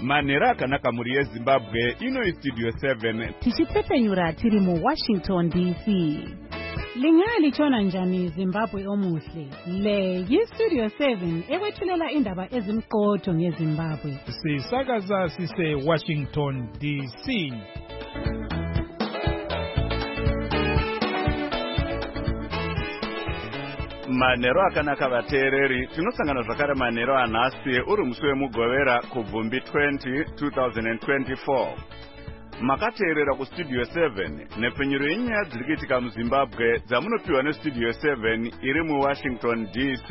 manhero akanaka muri yezimbabwe. Ino istudio 7 tichitsepenyura tiri muWashington DC. Lingalitshona njani Zimbabwe omuhle? Le yistudio 7 ekwethulela indaba ezimqotho ngeZimbabwe. Sisakaza sise Washington DC. manhero akanaka vateereri. Tinosangana zvakare manhero anhasi uri musi wemugovera kubvumbi 2024. Makateerera kustudio 7 nepfenyuro yenyaya dziri kuitika muZimbabwe dzamunopiwa nestudio 7 iri muWashington DC.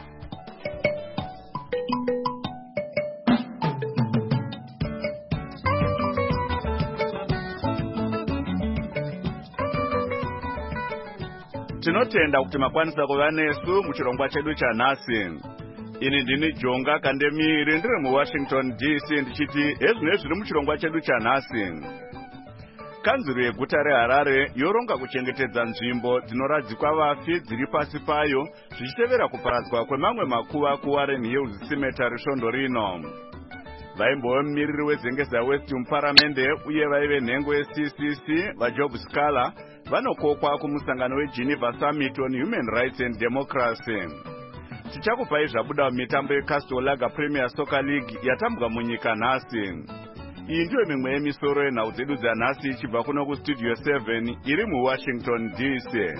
Tinotenda kuti makwanisa kuva nesu muchirongwa chedu chanhasi. Ini ndini Jonga Kandemiri ndiri muWashington DC ndichiti ezvinezvi zviri muchirongwa chedu chanhasi. Kanzuru yeguta reHarare yoronga kuchengetedza nzvimbo dzinoradzikwa vafi dziri pasi payo zvichitevera kuparadzwa kwemamwe makuva kuWarren Hills Cemetery svondo rino. Vaimbove mumiriri weZengeza West muparamende uye vaive nhengo yeCCC vaJob Scala vanokokwa kumusangano weGeneva Summit on Human Rights and Democracy. Tichakupai zvabuda mumitambo yeCastle Lager Premier Soccer League yatambwa munyika nhasi. Iyi ndiyo mimwe yemisoro yenhau dzedu dzanhasi ichibva kuno kustudio 7 iri muWashington DC.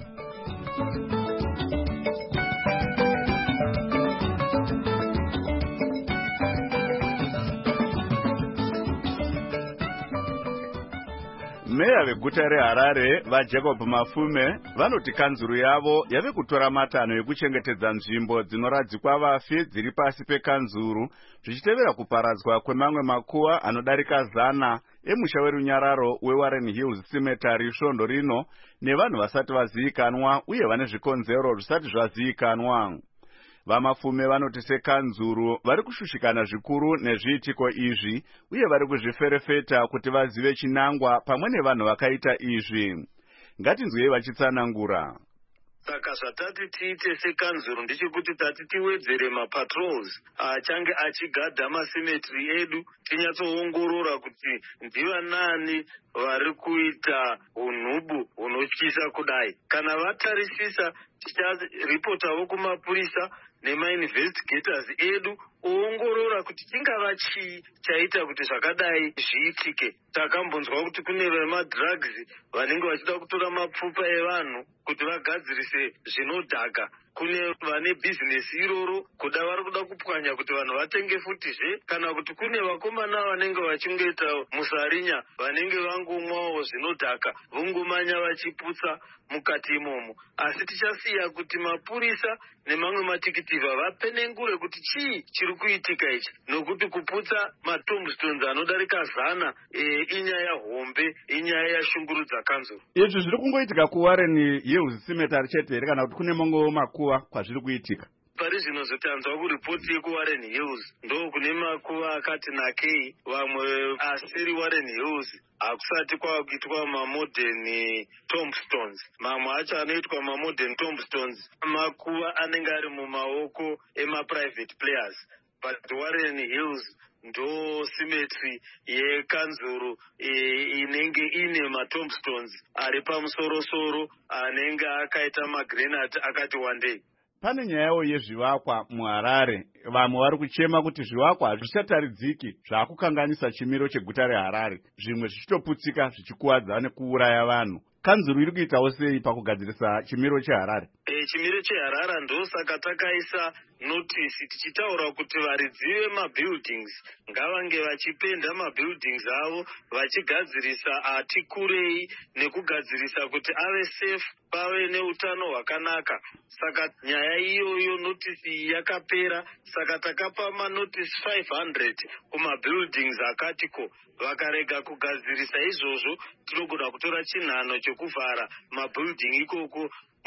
Meya veguta reHarare vaJacob Mafume vanoti kanzuru yavo yave kutora matanho ekuchengetedza nzvimbo dzinoradzikwa vafi dziri pasi pekanzuru zvichitevera kuparadzwa kwemamwe makuva anodarika 100 emusha werunyararo weWarren Hills Cemetery svondo rino nevanhu vasati vazivikanwa uye vane zvikonzero zvisati zvazivikanwa. Vamafume vanoti sekanzuru vari kushushikana zvikuru nezviitiko izvi uye vari kuzviferefeta kuti vazive chinangwa pamwe nevanhu vakaita izvi. Ngatinzwei vachitsanangura. Saka zvatati tiite sekanzuru ndechekuti tati tiwedzere mapatrols achange achigadha macemetery edu, tinyatsoongorora kuti ndivanani vari kuita unhubu hunotyisa kudai. Kana vatarisisa ticharipotawo kumapurisa nemainvestigators edu oongorora kuti chingava chii chaita kuti zvakadai zviitike. Takambonzwa kuti kune vemadrugs vanenge vachida kutora mapfupa evanhu kuti vagadzirise zvinodhaka. Kune vane bhizinesi iroro kuda vari kuda kupwanya kuti vanhu vatenge futizve, kana kuti kune vakomana vanenge vachingoita musarinya vanenge vangomwawo zvinodhaka vongomanya vachiputsa mukati imomo. Asi tichasiya kuti mapurisa nemamwe matikitivha vapenengure kuti chii chiri kuitika ichi, nokuti kuputsa matombstones anodarika 100 inyaya hombe, inyaya yashungurudza kanzuru. Izvi zviri kungoitika kuWarren Hills Cemetery chete here kana kuti kune mamwewo makuva kwazviri kuitika? Pari zvino zotanzwa kuripoti yekuWarren Hills ndo kune makuva akati nakei, vamwe asiri Warren Hills hakusati kwakuitwa mamodern tombstones. Mamwe acho anoitwa mamodern tombstones makuva anenge ari mumaoko emaprivate players, but Warren Hills ndo cemetery yekanzuru inenge ine matombstones ari pamusoro-soro anenge akaita magrenade akati wandei. Pane nyayawo yezvivakwa muHarare. Vamwe vari kuchema kuti zvivakwa hazvichataridziki zvaakukanganisa chimiro cheguta reHarare, zvimwe zvichitoputsika zvichikuwadza nekuuraya vanhu. Kanzuru iri kuitawo sei pakugadzirisa chimiro cheHarare? Chimiro cheHarare ndosaka takaisa notisi tichitaura kuti varidzi vemabuildings ngavange vachipenda mabuildings avo vachigadzirisa ati kurei nekugadzirisa kuti ave safe, pave neutano hwakanaka. Saka nyaya iyoyo notisi iyi yakapera, saka takapa manotisi 500 kumabuildings akatiko. Vakarega kugadzirisa izvozvo tinogona kutora chinhano chekuvhara mabuilding ikoko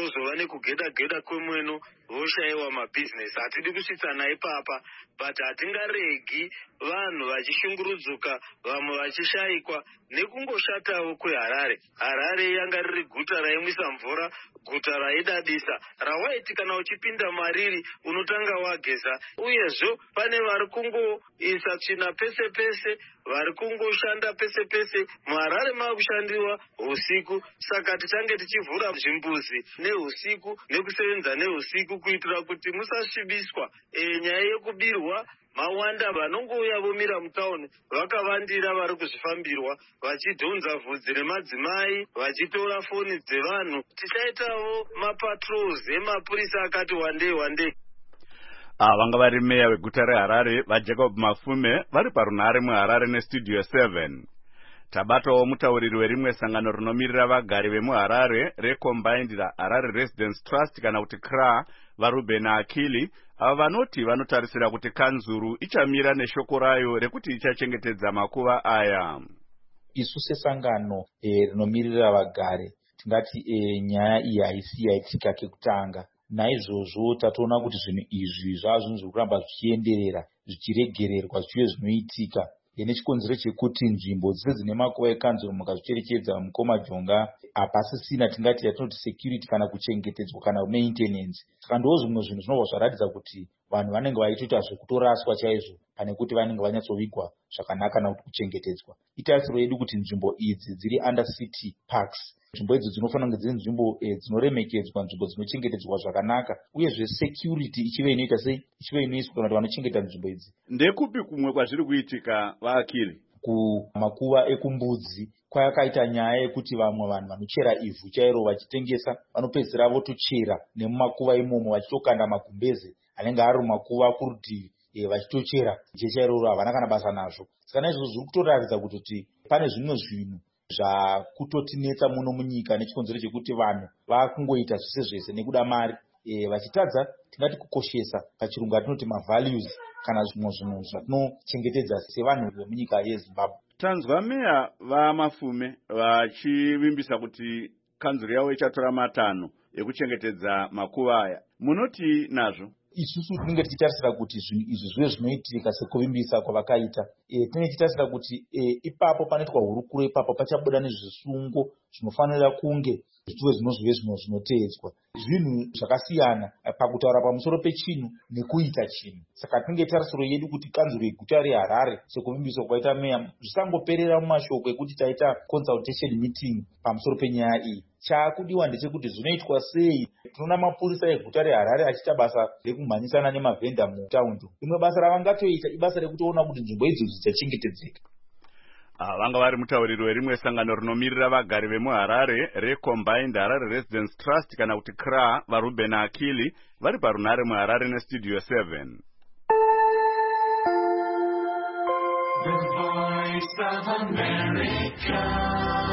kwozova nekugeda kwemweno voshayiwa mabhizinesi. Hatidi kusvitsana ipapa, but hatingaregi vanhu vachishungurudzuka, vamwe vachishayikwa nekungoshatawo kweHarare. Harare yanga riri guta raimwisa mvura, guta raidadisa, rawaiti kana uchipinda mariri unotanga wageza. Uyezvo pane vari kungoisa tsvina pese pese, vari kungoshanda pese pese. muHarare maakushandiwa usiku, saka tichange tichivhura zvimbuzi neusiku nekusevenza neusiku kuitira kuti musasvibiswa. Nyaya yekubirwa mawanda, vanongouya vomira mutauni vakavandira vari kuzvifambirwa vachidhonza vhudzi remadzimai, vachitora foni dzevanhu. Tichaitawo mapatrols emapurisa akati wandei. Vanga vari meya weguta reHarare vaJacob Mafume vari parunhare muHarare nestudio 7. Tabatawo mutauriri werimwe sangano rinomirira vagari vemuHarare reCombined Harare Residence Trust kana kuti CRA, vaRuben Akili, ava vanoti vanotarisira kuti Kanzuru ichamira neshoko rayo rekuti ichachengetedza makuva aya. Isu sesangano rinomirira vagari tingati nyaya iyi haisi yaitika kekutanga. Naizvozvo tatoona kuti zvinhu izvi zvazvinhu zviri kuramba zvichienderera zvichiregererwa zvichive zvinoitika. Nechikonzero chekuti nzvimbo dzese dzine makuva ekanzuro mukazvicherechedza muKomajonga hapasisina tingati yatinoti security kana kuchengetedzwa kana maintenance. Saka ndo zvimwe zvinhu zvinobva zvaratidza kuti vanhu vanenge vaitoita zvekutoraswa chaizvo pane kuti vanenge vanyatsovigwa zvakanaka kana kuti kuchengetedzwa. Itarisiro yedu kuti nzvimbo idzi dziri under city parks. Nzvimbo idzi dzinofanira kunge dziri nzvimbo dzinoremekedzwa, nzvimbo dzinochengetedzwa zvakanaka, uyezve security ichive inoita sei, ichive inoiswa kana kuti vanochengeta nzvimbo idzi. Ndekupi kumwe kwazviri kuitika vaAkili? Kumakuva ekumbudzi kwakaita nyaya yekuti vamwe vanhu vanochera ivhu chairo vachitengesa vanopedzisira votochera nemumakuva imomo vachitokanda magumbeze anenge ari mumakuva kurutivi vachitochera jechairoro havana kana basa nazvo. Saka naizvozvo zviri kutoratidza kuti pane zvimwe zvinhu zvakutotinetsa muno munyika nechikonzero chekuti vanhu vakungoita zvese zvese nekuda mari, vachitadza tingati kukoshesa pachirungu atinoti mavalues kana zvimwe zvinhu zvatinochengetedza sevanhu vemunyika yeZimbabwe. Tanzwa meya vaMafume vachivimbisa kuti kanzuro yavo ichatora matanho ekuchengetedza makuva aya. Munoti nazvo? Isusu tinenge tichitarisira kuti zvinhu izvi zvive zvinoitika sekuvimbisa kwavakaita. Tinenge tichitarisira kuti ipapo panoitwa hurukuro, ipapo pachabuda nezvisungo zvinofanira kunge zvichive zvive zvinoteedzwa. Zvinhu zvakasiyana pakutaura pamusoro pechinhu nekuita chinhu. Saka tinenge tarisiro yedu kuti kanzuro yeguta reHarare sekuvimbiswa kwaita meya zvisangoperera mumashoko ekuti taita consultation meeting pamusoro penyaya iyi. Chaakudiwa ndechekuti zvinoitwa sei. Tinoona mapurisa eguta reHarare achiita basa rekumhanyisana nemavhenda mutaundi. Rimwe basa ravangatoita ibasa rekutoona kuti nzvimbo idzi dzichachengetedzeka. Vanga vari mutauriri werimwe sangano rinomirira vagari vemuHarare reCombined Harare Residence Trust kana kuti CRA, vaRuben Akili vari parunhare muHarare nestudio 7. The Voice of America.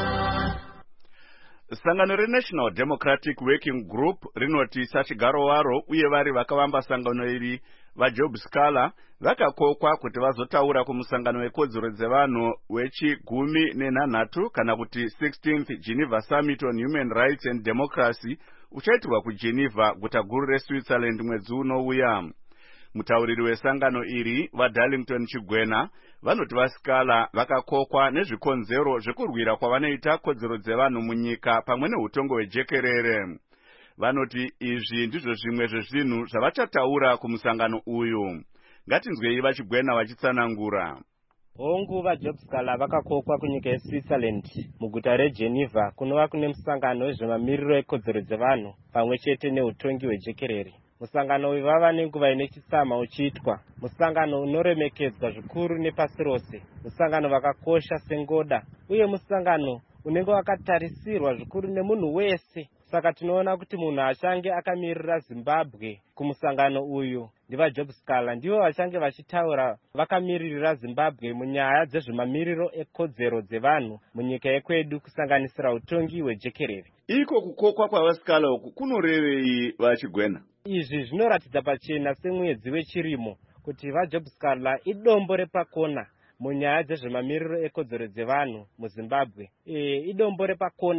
Sangano reNational Democratic Working Group rinoti sachigaro waro uye vari vakavamba sangano iri vaJob Scala vakakokwa kuti vazotaura kumusangano wekodzero dzevanhu wechi-13 kana kuti 16th Geneva Summit on Human Rights and Democracy uchaitirwa kuGeneva, guta guru reSwitzerland, mwedzi unouya. Mutauriri wesangano iri vaDarlington Chigwena vanoti vaScala vakakokwa nezvikonzero zvekurwira kwavanoita kodzero dzevanhu munyika pamwe neutongo hwejekerere. Vanoti izvi ndizvo zvimwe zvezvinhu zvavachataura kumusangano uyu. Ngatinzwei vaChigwena vachitsanangura. Hongu vaJob Scala vakakokwa kunyika yeSwitzerland muguta reGeneva kunova kune musangano wezvemamiriro ekodzero dzevanhu pamwe chete neutongi hwejekerere. Musangano uyu vava nenguva ine chitsama uchiitwa, musangano unoremekedzwa zvikuru nepasi rose, musangano vakakosha sengoda, uye musangano unenge wakatarisirwa zvikuru nemunhu wese. Saka tinoona kuti munhu achange akamirira Zimbabwe kumusangano uyu ndivaJob Scala ndivo vachange vachitaura vakamiririra Zimbabwe munyaya dzezvemamiriro ekodzero dzevanhu munyika yekwedu kusanganisira utongi hwejekerere. Iko kukokwa kwavaScala uku kunorevei vaChigwena? Izvi zvinoratidza pachena semwedzi wechirimo kuti vaJob Scala idombo repakona munyaya dzezvemamiriro ekodzero dzevanhu muZimbabwe. Idombo repakona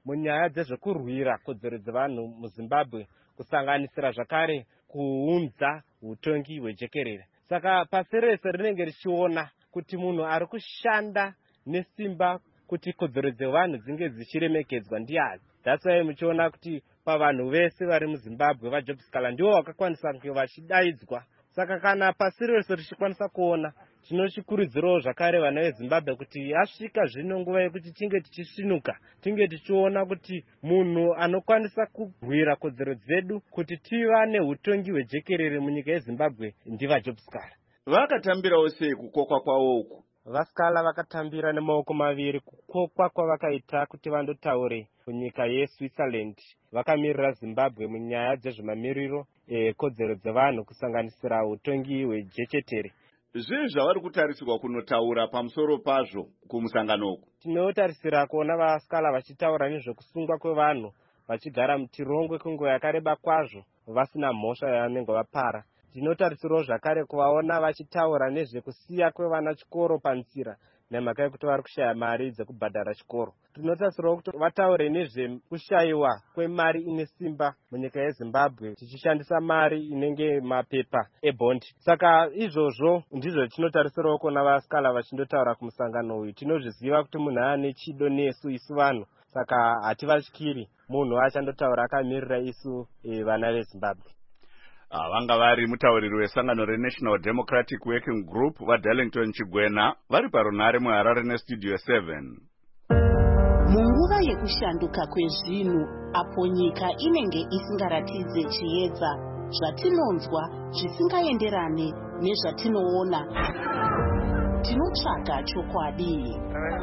munyaya dzezvekurwira kodzero dzevanhu muZimbabwe, kusanganisira zvakare kuunza utongi hwejekerere. Saka pasi rese rinenge richiona kuti munhu ari kushanda nesimba kuti kodzero dzevanhu dzinge dzichiremekedzwa ndiani. That's why muchiona kuti pavanhu vese vari muZimbabwe vaJob Scaler ndivo vakakwanisa kunge vachidaidzwa. Saka kana pasi rese richikwanisa kuona, tinochikurudzirawo zvakare vana veZimbabwe kuti yasvika zvino nguva yekuti tinge tichisvinuka, tinge tichiona kuti munhu anokwanisa kurwira kodzero dzedu kuti tiva neutongi hwejekerere munyika yeZimbabwe ndivaJob Scaler. Vakatambirawo sei kukokwa kwawo uku? VaScaler vakatambira nemaoko maviri kukokwa kwavakaita kuti vandotaure kunyika yeSwitzerland. Vakamirira Zimbabwe munyaya dzezvemamiriro ekodzero dzevanhu kusanganisira utongi hwejechetere. Zvii zvavari kutarisirwa kunotaura pamusoro pazvo kumusangano uku? Tinotarisira kuona vaScaler vachitaura nezvekusungwa kwevanhu vachigara mutirongwe kwenguva yakareba kwazvo vasina mhosva yavanenge vapara. Tinotarisirawo zvakare kuvaona vachitaura nezvekusiya kwevana chikoro panzira nemhaka yekuti vari kushaya mari dzekubhadhara chikoro. Tinotarisirawo kuti vataure nezvekushayiwa kwemari ine simba munyika yeZimbabwe tichishandisa mari inenge mapepa ebhondi. Saka izvozvo ndizvo tinotarisirawo kuona vaScaler vachindotaura kumusangano uyu. Tinozviziva kuti munhu ane chido nesu isu vanhu, saka hativatyiri munhu achandotaura akamirira isu vana veZimbabwe. Vanga vari mutauriri wesangano reNational Democratic Working Group vaDarlington Chigwena vari parunare muHarare neStudio 7. Munguva yekushanduka kwezvinhu, apo nyika inenge isingaratidze chiedza, zvatinonzwa zvisingaenderane nezvatinoona, tinotsvaga chokwadi.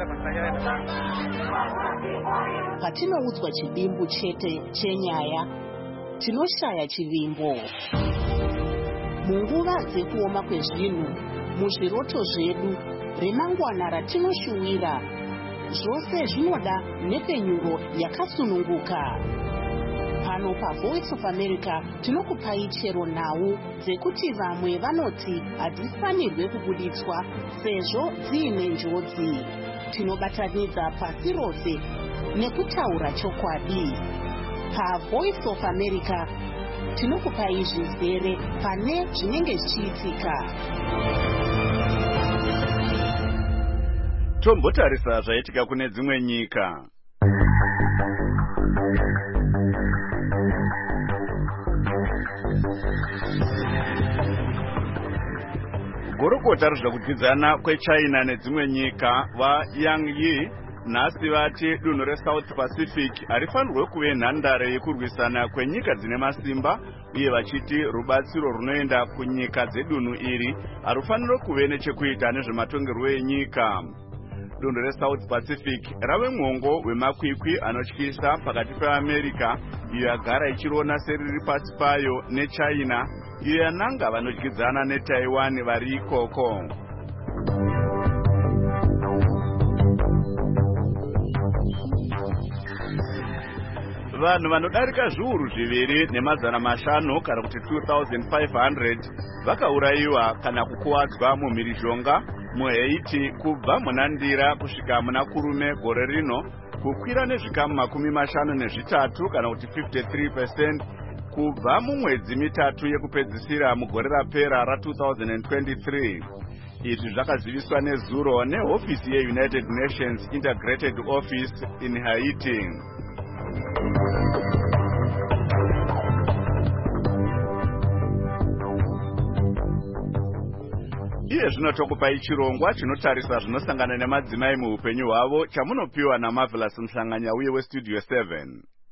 Patinoudzwa chivimbo chete chenyaya, tinoshaya chivimbo. Munguva dzekuoma kwezvinhu, muzviroto zvedu, remangwana ratinoshuwira, zvose zvinoda nepenyuro yakasununguka. Pano paVoice of America tinokupai chero nhau dzekuti vamwe vanoti hadzifanirwe kubuditswa sezvo dziine njodzi. Tinobatanidza pasi rose nekutaura chokwadi. PaVoice of America tinokupai zvizere pane zvinenge zvichiitika. Tombotarisa zvaitika kune dzimwe nyika. Gorokota rinoda kudzidzana kweChina nedzimwe nyika vaYang Yi nhasi vati dunhu reSouth Pacific harifanirwe kuve nhandare yekurwisana kwenyika dzine masimba, uye vachiti rubatsiro runoenda kunyika dzedunhu iri harufanirwe kuve nechekuita nezvematongerwo enyika. Dunhu reSouth Pacific rave mwongo wemakwikwi anotyisa pakati peAmerica, iyo yagara ichirona seriri pasi payo, neChina, iyo yananga vanodyidzana neTaiwan vari ikoko. Vanhu vanodarika zviuru zviviri nemazana mashanu kana kuti 2500 vakaurayiwa kana kukuwadzwa mumhirizhonga muHaiti kubva munandira kusvika muna kurume gore rino, kukwira nezvikamu 53 kana kuti 53% kubva mumwedzi mitatu yekupedzisira mugore rapera ra2023. Izvi zvakaziviswa nezuro nehofisi yeUnited Nations Integrated Office in Haiti. Iye zvino tokupai chirongwa chinotarisa zvinosangana nemadzimai muupenyu hwavo, chamunopiwa naMarvelous Mhlanganya uye weStudio 7.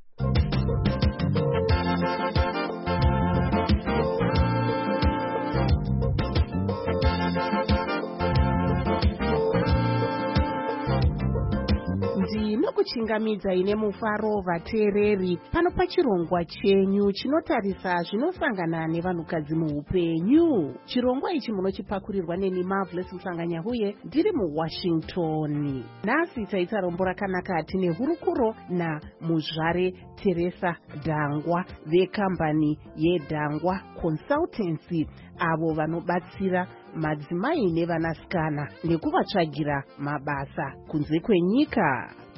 Ndinokuchingamidza ine mufaro vateereri pano pachirongwa chenyu chinotarisa zvinosangana nevanhukadzi muupenyu. Chirongwa ichi munochipakurirwa neni Marvelous Mhlanganya uye ndiri muWashington. Nhasi taita rombo rakanaka tine hurukuro naMuzvare Teresa Dhangwa vekambani yeDhangwa Consultancy, avo vanobatsira madzimai nevanasikana nekuvatsvagira mabasa kunze kwenyika.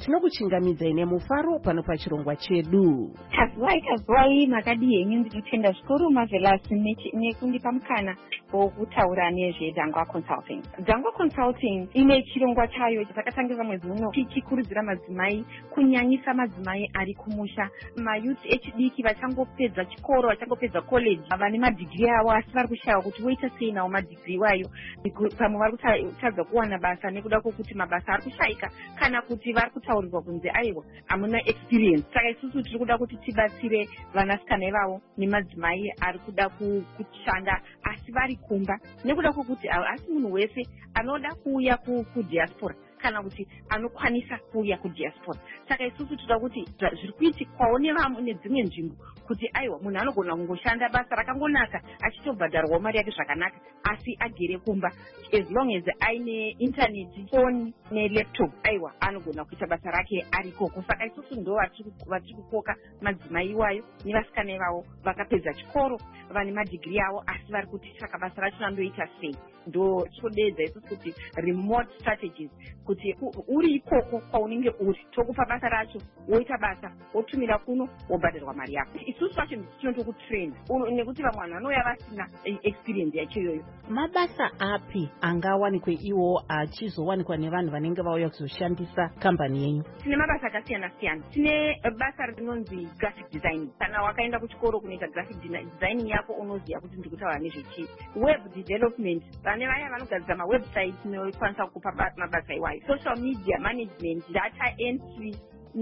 tinokuchingamidzai nemufaro pano pachirongwa chedu. kazwai makadi henyu. Ndinotenda zvikuru Marvelous nekundipa mukana wokutaura nezvedhangwa consulting. Dhangwa consulting ine chirongwa chayo chakatangira mwezi uno chichikurudzira madzimai, kunyanyisa madzimai ari kumusha, mayouth echidiki vachangopedza chikoro, vachangopedza college, vane madigiri avo asi vari kushayiwa kuti voita sei nawo madigiri iwayo. Pamwe vari kutadza kuwana basa nekuda kwokuti mabasa ari kushayika, kana kuti vari kutaurirwa kunzi aiwa hamuna experience. Saka isusu tiri kuda kuti tibatsire vanasikana ivavo nemadzimai ari kuda kushanda asi vari kumba, nekuda kwokuti asi munhu wese anoda kuuya kudiaspora kana kuti anokwanisa kuuya kudiaspora. Saka isusu toda kuti zviri kuitikwawo nedzimwe nzvimbo kuti aiwa munhu anogona kungoshanda basa rakangonaka achitobhadharwawo mari yake zvakanaka asi agere kumba, as long as aine intaneti, foni nelaptop, aiwa anogona kuita basa rake arikoko. Saka isusu ndo vatiri kukoka madzimai iwayo nevasikana ivavo vakapedza chikoro, vane madigiri avo asi vari kuti saka basa racho andoita sei. Ndo tinodeedza isusu kuti remote strategies, kuti uri ikoko kwaunenge uri tokupa basa racho, woita basa wotumira kuno wobhadharwa mari yako. Isusu vacho tinotokutrain nekuti vamwe vanhu vanouya vasina experience yacho iyoyo. Mabasa api angawanikwe iwo achizowanikwa nevanhu vanenge vauya kuzoshandisa kambani yenyu? Tine mabasa akasiyana siyana. Tine basa rinonzi graphic design. Kana wakaenda kuchikoro kunoita graphic design yako unoziva kuti ndikutaura nezvechii. Web development, vane vaya vanogadzira mawebsite nokwanisa kukupa mabasa iwayo. Social media management, data entry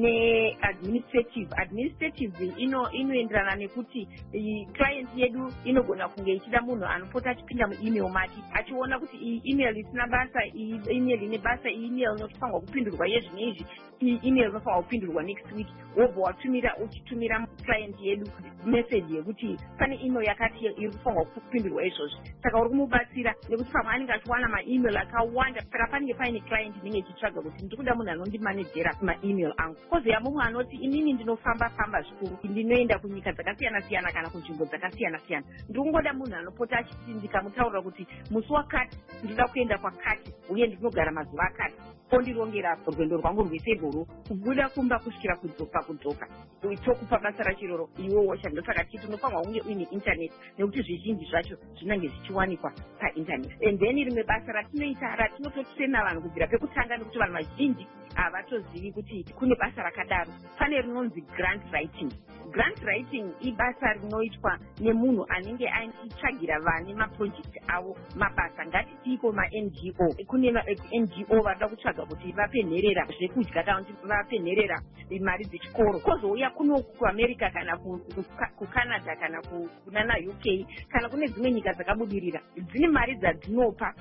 neadministrative inoenderana nekuti client yedu inogona kunge ichida munhu anopota achipinda muemail mati achiona kuti iyi email isina basa, iyi email ine basa, iyi email inofanirwa kupindurwa yezvinezvi, iyi email inofanirwa kupindurwa next week. Wobva uchitumira client yedu message yekuti pane email yakati iri kufanirwa kupindurwa izvozvi. Saka uri kumubatsira nekuti pamwe anenge achiwana maemail akawanda, saka panenge paine client inenge ichitsvaga kuti ndikuda munhu anondimanejera maemail angu. Kozoya mumwe anoti inini ndinofamba zvikuru, ndinoenda kunyika dzakasiyana siyana kana kunzvimbo dzakasiyana siyana, ndikungoda munhu anopota achiti ndikamutaurira kuti musi wakati ndinoda kuenda kwakati uye ndinogara mazuva akati, ondirongera rwendo rwangu rwese rworo kubuda kumba kusvikira kudzoka tokupa basa racho iroro iwe washanda. Saka titi unofanirwa kunge uine internet nekuti zvizhinji zvacho zvinenge zvichiwanikwa painternet. And then rimwe basa ratinoita ratinototrena vanhu kubvira pekutanga nekuti vanhu vazhinji havatozivi kuti kune basa rakadaro. Pane rinonzi grant writing. Grant writing ibasa rinoitwa nemunhu anenge achitsvagira vane maproject avo mabasa. Ngatitiko ma-NGO. Kune NGO vanoda kutsvaga kuti vape nherera zvekudya kana kuti vape nherera mari dzechikoro. Kozouya kuno kuamerica kana kucanada kana kunana UK kana kune dzimwe nyika dzakabudirira dzine mari dzadzinopa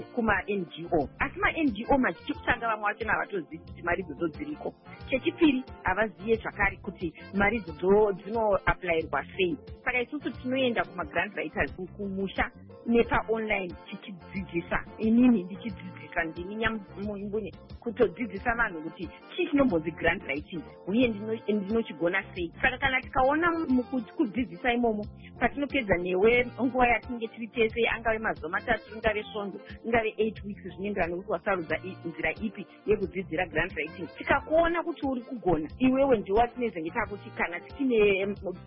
kuma-NGO. Asi ma-NGO mazhinji kutanga vamwe vacho havatozivi kuti mari idzodzo dziriko. Chechipiri havazive zvakare kuti mari idzodzo dzinoaplayirwa sei. Saka isusu tinoenda kuma-grant writers kumusha nepaonline tichidzidzisa. Inini ndichidzidzisa ndini nyamumbune kutodzidzisa vanhu kuti chii chinombonzi grant writing uye ndinochigona sei. Saka kana tikaona kudzidzisa imomo patinopedza newe nguva yatinenge tiri tese, angave mazuva matatu, ingave svondo, ingave 8 weeks, zvinoenderana nekuti wasarudza nzira ipi yekudzidzira grant writing. Tikakuona kuti uri kugona, iwewe ndiwa tinezenge takuti kana tine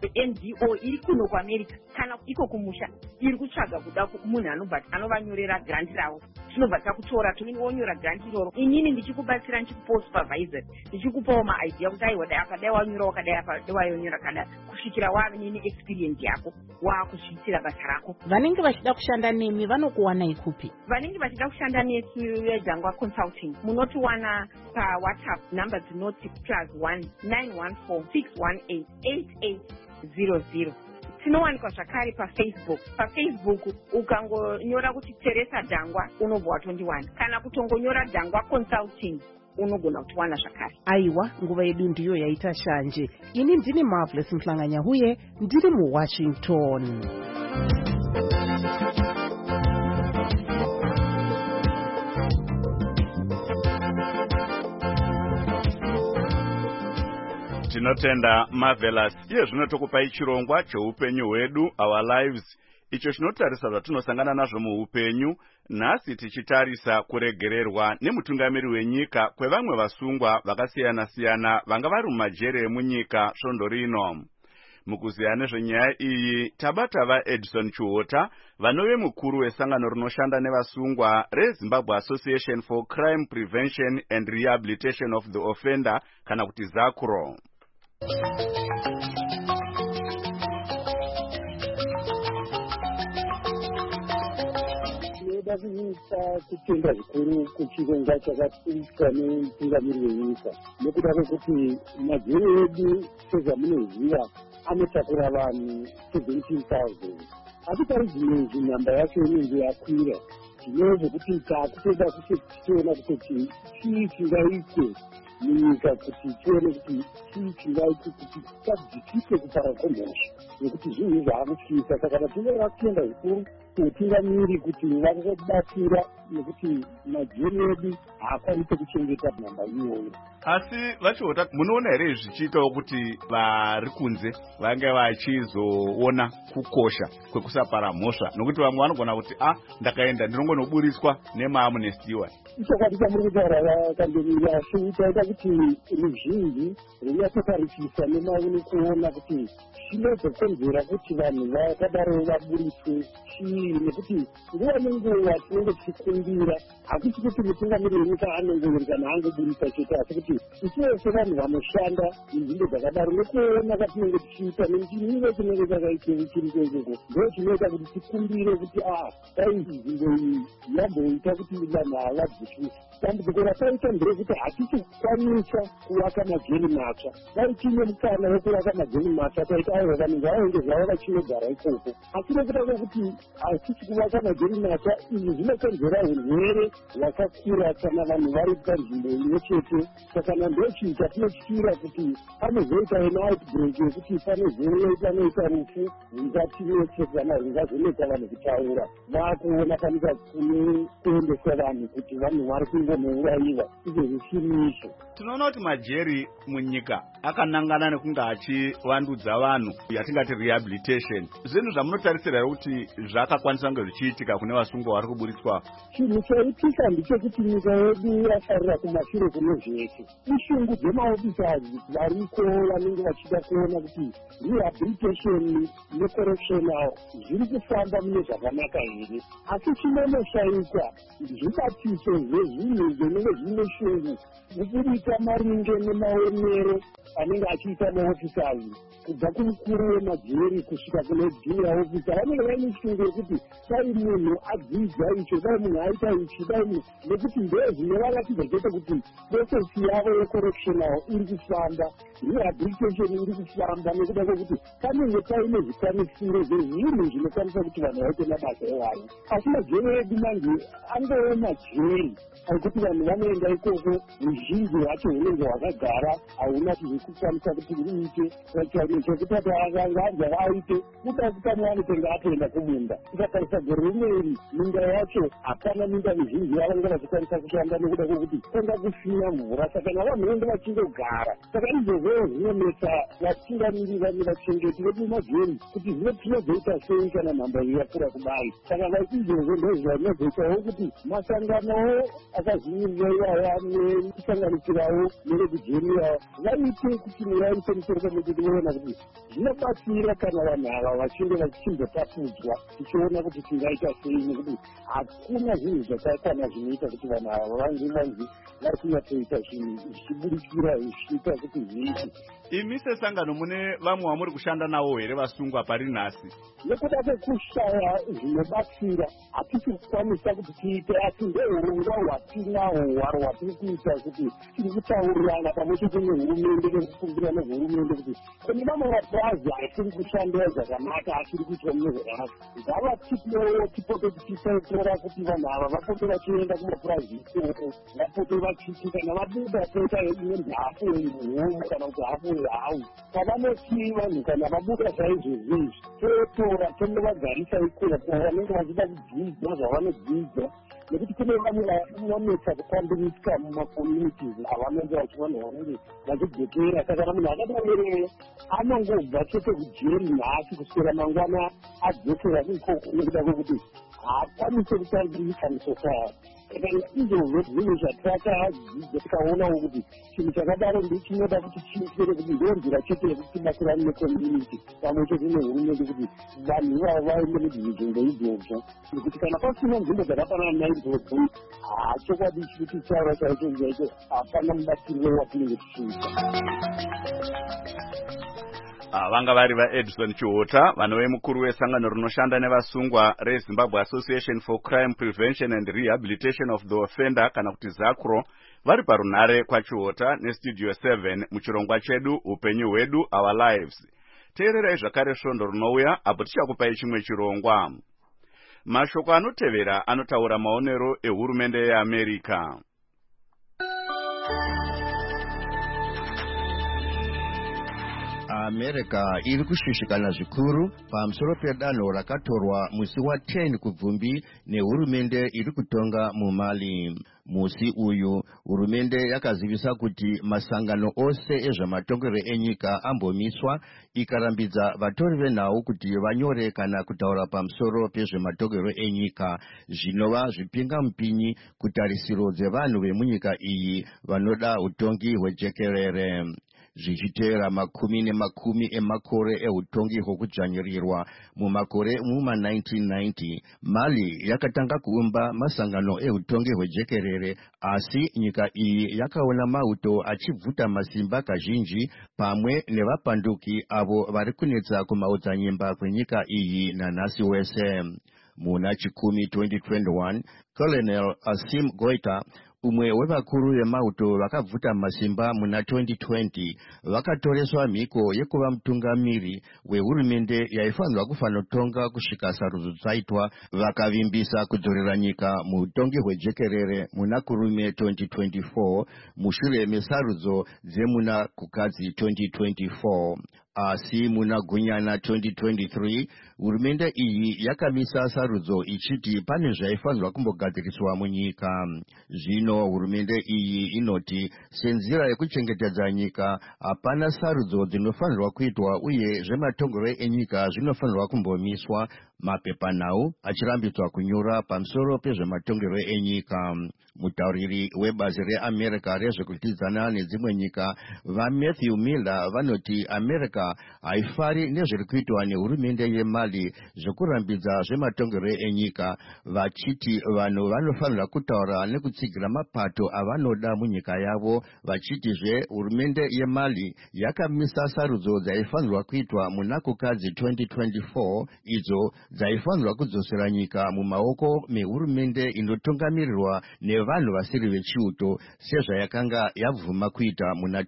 NGO iri kuno kuamerica kana iko kumusha iri kutsvaga kuda munhu anovanyorera grant ravo, tinobva takutora wonyora grant iroro. Inini ndichikubatsira, ndichikupawo supervisor, ndichikupawo maidea kuti aiwa dai apa dai wanyora wakadai, apa dai wanyora kadai, kusvikira wave nene experience yako wakuzviitira basa rako. Vanenge vachida kushanda nemi vanokuwanai kupi? Vanenge vachida kushanda nesu Dhangwa Consulting munotiwana paWhatsApp namba dzinoti +1 914 618 8800. Tinowanikwa zvakare paFacebook ukangonyora kuti Teresa Dhangwa unobva watondiwana, kana kutongonyora Dhangwa Consulting unogona kutiwana zvakare. Aiwa, nguva yedu ndiyo yaita shanje. Ini ndini Marvelous Mhlanganyahuye, ndiri muWashington. Tinotenda Marvelous. Iye zvino tokupai chirongwa cheupenyu hwedu, our lives, icho chinotarisa zvatinosangana nazvo muupenyu nhasi tichitarisa kuregererwa nemutungamiri wenyika kwevamwe vasungwa vakasiyana-siyana vanga vari mumajere emunyika svondo rino. Mukuziya nezvenyaya iyi tabata vaEdison Chiota, vanove mukuru wesangano rinoshanda nevasungwa reZimbabwe Association for Crime Prevention and Rehabilitation of the Offender, kana kuti ZACRO. tinoda kuita kutenda zvikuru kuchirongwa chakaitwa nemutungamiri wenyika nekuda kwekuti majeri edu sezvamunoziva anotakura vanhu 17,000 asi pari dzimwe nhamba yacho inenge yakwira zvino zvekuti takutoda kuti tichiona kuti chii chingaitwe munyika kuti tione kuti chii chingaitwe kuti tadzikise kupara kwemhosva nekuti zvinhu zvaakutyisa saka tinoda kutenda zvikuru kutungamiri kuti vanobatsira nekuti majeri edu haakwanise kuchengeta nhamba iyoyo. Asi vachiota munoona here zvichiitawo kuti vari kunze vange vachizoona kukosha kwekusapara mhosva, nokuti vamwe vanogona kuti ndakaenda ndinongonoburiswa nemaamnestiwa. Ichokwadi chamuri kutaura kandemiri, asi taita kuti ruzhinji runyatsotarisisa nemaoni kuona kuti chinozokonzera kuti vanhu vakadaro vaburiswe chii, nekuti nguva nenguva tinenge tichikumbira hakusi kuti mutungamiri wenyika anongori kana angoburisa chete, asi kuti ichose vanhu vanoshanda nenzvimbo dzakadaro nekuona kwatinenge tichiita nemitinire tinenge takaitei chiri kwekoko ndo chinoita kuti tikumbire kuti dai nzvimbo iyi yamboita kuti vanhu havadzikise. Dambudziko rataita nderekuti hatisi kukwanisa kuvaka majeri matsva. Dai tine mukana wekuvaka majeri matsva taita aiwa vanhu ngavaenge zvavo vachinogara ikoko, asi nekuda kwekuti hatisi kuvaka majeri matsva izvi zvinokonzera urwere hwakakura kana vanhu vari panzvimbo imwe chete. Saka nandochinhu chatinotyira kuti panozoita outbreak yekuti panoita rufu rwungatinetse kana rwungazonetsa vanhu kutaura vakuona panika kune kuendesa vanhu kuti vanhu vari kungonouraiwa izvo zvishimisho. Tinoona kuti majeri munyika akanangana nekunge achivandudza vanhu yatingati rehabilitation. Zvinhu zvamunotarisira kuti zvakakwanisa kunge zvichiitika kune vasungwa vari kuburiswa. Chinhu chaitika ndechekuti nyika yedu yafarira kumashure kune zvese. Ishungu dzemaofficers variko vanenge vachida kuona kuti rehabilitation necorrectional zviri kufamba mune zvakanaka here, asi chinonoshaikwa zvibatiso zvezvinhu zvinenge zvine shungu kuburika maringe nemaonero anenge achiita maofficers kubva kumukuru wemajeri kusvika kune junior officer. Vanenge vaine shungu yekuti dai munhu adzidza icho, dai munhu aita ichi, dai munhu, nekuti ndo zvinovaratidza chete kuti process yavo yecorrectional iri kufamba, rehabilitation iri kufamba, nekuda kwekuti panenge paine zvikwanisiro zvezvinhu zvinokwanisa kuti vanhu vaite mabasa evanhu. Asi majeri edu manje angove majeri akuti vanhu vanoenda ikoko, ruzhinji rwacho hunenge hwakagara, hauna zvekukwanisa kuti uite chekutatu anganga aite kuda kutani vanotenga atoenda kumunda. Tikatarisa gore rineri minda yacho hapana minda mizhinji yavanga vachikwanisa kushanda nekuda kwekuti kwenda kusina mvura, saka navanhu venge vachingogara. Saka izvozvo zvinonetsa vatungamiri vane vachengeti vedu majeri kuti zvinozoita sei kana nhamba iyi yakura kudai. Saka izvozvo ndo zvinozoitawo kuti masanganowo akazvimirira ivaya nekusanganisirawo nerekujeriya vaite kuti muvaise musoro pamwechete voona kuti zvinobatsira kana vanhu ava vachinge vachimbotapudzwa, tichiona kuti tingaita sei, nekuti hakuna zvinhu zvakakwana zvinoita kuti vanhu ava vange vanzi vari kunyatsoita zvinhu zvichiburikira zvichiita kuti zviiti. Imi sesangano mune vamwe vamuri kushanda navo here vasungwa pari nhasi? Nekuda kwekushaya zvinobatsira hatisi kukwanisa kuti tiite, asi ndourongwa hwatinahwo hwaro hwatiri kuita kuti tiri kutaurirana pamwechete nehurumende nekukumbira nehurumende kuti kune vamwe mapurazi atiri kushandira zvakanaka atiri kuitwa mune zvakanaka, ngava tipewo tipote tichisaikora kuti vanhu ava vapote vachienda kumapurazi ikoko, vapote vachiti kana vabuda toita imwe nhafu yehomu kana kuti hafu yehawu, pavanoti vanhu kana vabuda saizvozvizvi totora tonovagarisa ikoko vanenge vachida kudzidza zvavanodzidza, nekuti kune vamwe vanonetsa kukwambirisika mumakommunities avanenge vachivanhu vanenge vachidzokera. Saka kana munhu akadamereye anongobva chete kujeri nhasi kuswera mangwana adzokera ikoko nekuda kwekuti haakwanise kutangirisa musosayari. Izvozvo zvinhu zvatakadzidza tikaonawo kuti chinhu chakadaro ndechinoda kuti chiitire kuti ndonzira chete yekutibatsirana necommunity pamwe chete nehurumende kuti vanhu ivavo vaende muzvinzvimbo izvozvo, nekuti kana pasina nzvimbo dzakafanana naidzodzo chokwadi chikuti chaura chaicho chaicho hapana mubatsiriro watinenge tichiita. Vanga vari vaEdison Chiota, vanove mukuru wesangano rinoshanda nevasungwa reZimbabwe Association for Crime Prevention and Rehabilitation of the Offender kana kuti ZACRO, vari parunhare kwaChiota neStudio 7 muchirongwa chedu Upenyu Hwedu Our Lives. Teererai zvakare svondo rinouya apo tichakupai chimwe chirongwa. Mashoko anotevera anotaura maonero ehurumende yeAmerica. America iri kushushikana zvikuru pamusoro pedanho rakatorwa musi wa10 kubvumbi nehurumende iri kutonga muMali. Musi uyu hurumende yakazivisa kuti masangano ose ezvematongero enyika ambomiswa, ikarambidza vatori venhau kuti vanyore kana kutaura pamusoro pezvematongero enyika zvinova zvipingamupinyi kutarisiro dzevanhu vemunyika iyi vanoda utongi hwejekerere. Zvichiteera makumi nemakumi emakore eutongi hwokudzvanyirirwa mumakore muma1990, Mali yakatanga kuumba masangano eutongi hwejekerere, asi nyika iyi yakaona mauto achibvuta masimba kazhinji pamwe nevapanduki avo vari kunetsa kumaodzanyemba kwenyika iyi nanhasi wese. Muna chikumi 2021, Colonel Asim Goita, umwe wevakuru vemauto vakabvuta masimba muna 2020, vakatoreswa mhiko yekuva mutungamiri wehurumende yaifanirwa kufanotonga kusvika sarudzo dzaitwa, vakavimbisa kudzorera nyika muutongi hwejekerere muna kurume 2024 mushure mesarudzo dzemuna kukadzi 2024. Asi muna gunyana 2023, hurumende iyi yakamisa sarudzo ichiti pane zvaifanirwa kumbogadziriswa munyika. Zvino hurumende iyi inoti senzira yekuchengetedza nyika hapana sarudzo dzinofanirwa kuitwa uye zvematongero enyika zvinofanirwa kumbomiswa, mapepanhau achirambidzwa kunyora pamusoro pezvematongero enyika. Mutauriri webazi reAmerica rezvekutidzana nedzimwe nyika vaMatthew Miller vanoti America haifari nezviri kuitwa nehurumende yeMali zvekurambidza zvematongero enyika, vachiti vanhu vanofanira kutaura nekutsigira mapato avanoda munyika yavo, vachitizve hurumende yeMali yakamisa sarudzo dzaifanirwa kuitwa muna kukadzi 2024 idzo dzaifanirwa kudzosera nyika mumaoko mehurumende inotongamirirwa nevanhu vasiri vechiuto sezvayakanga yabvuma kuita muna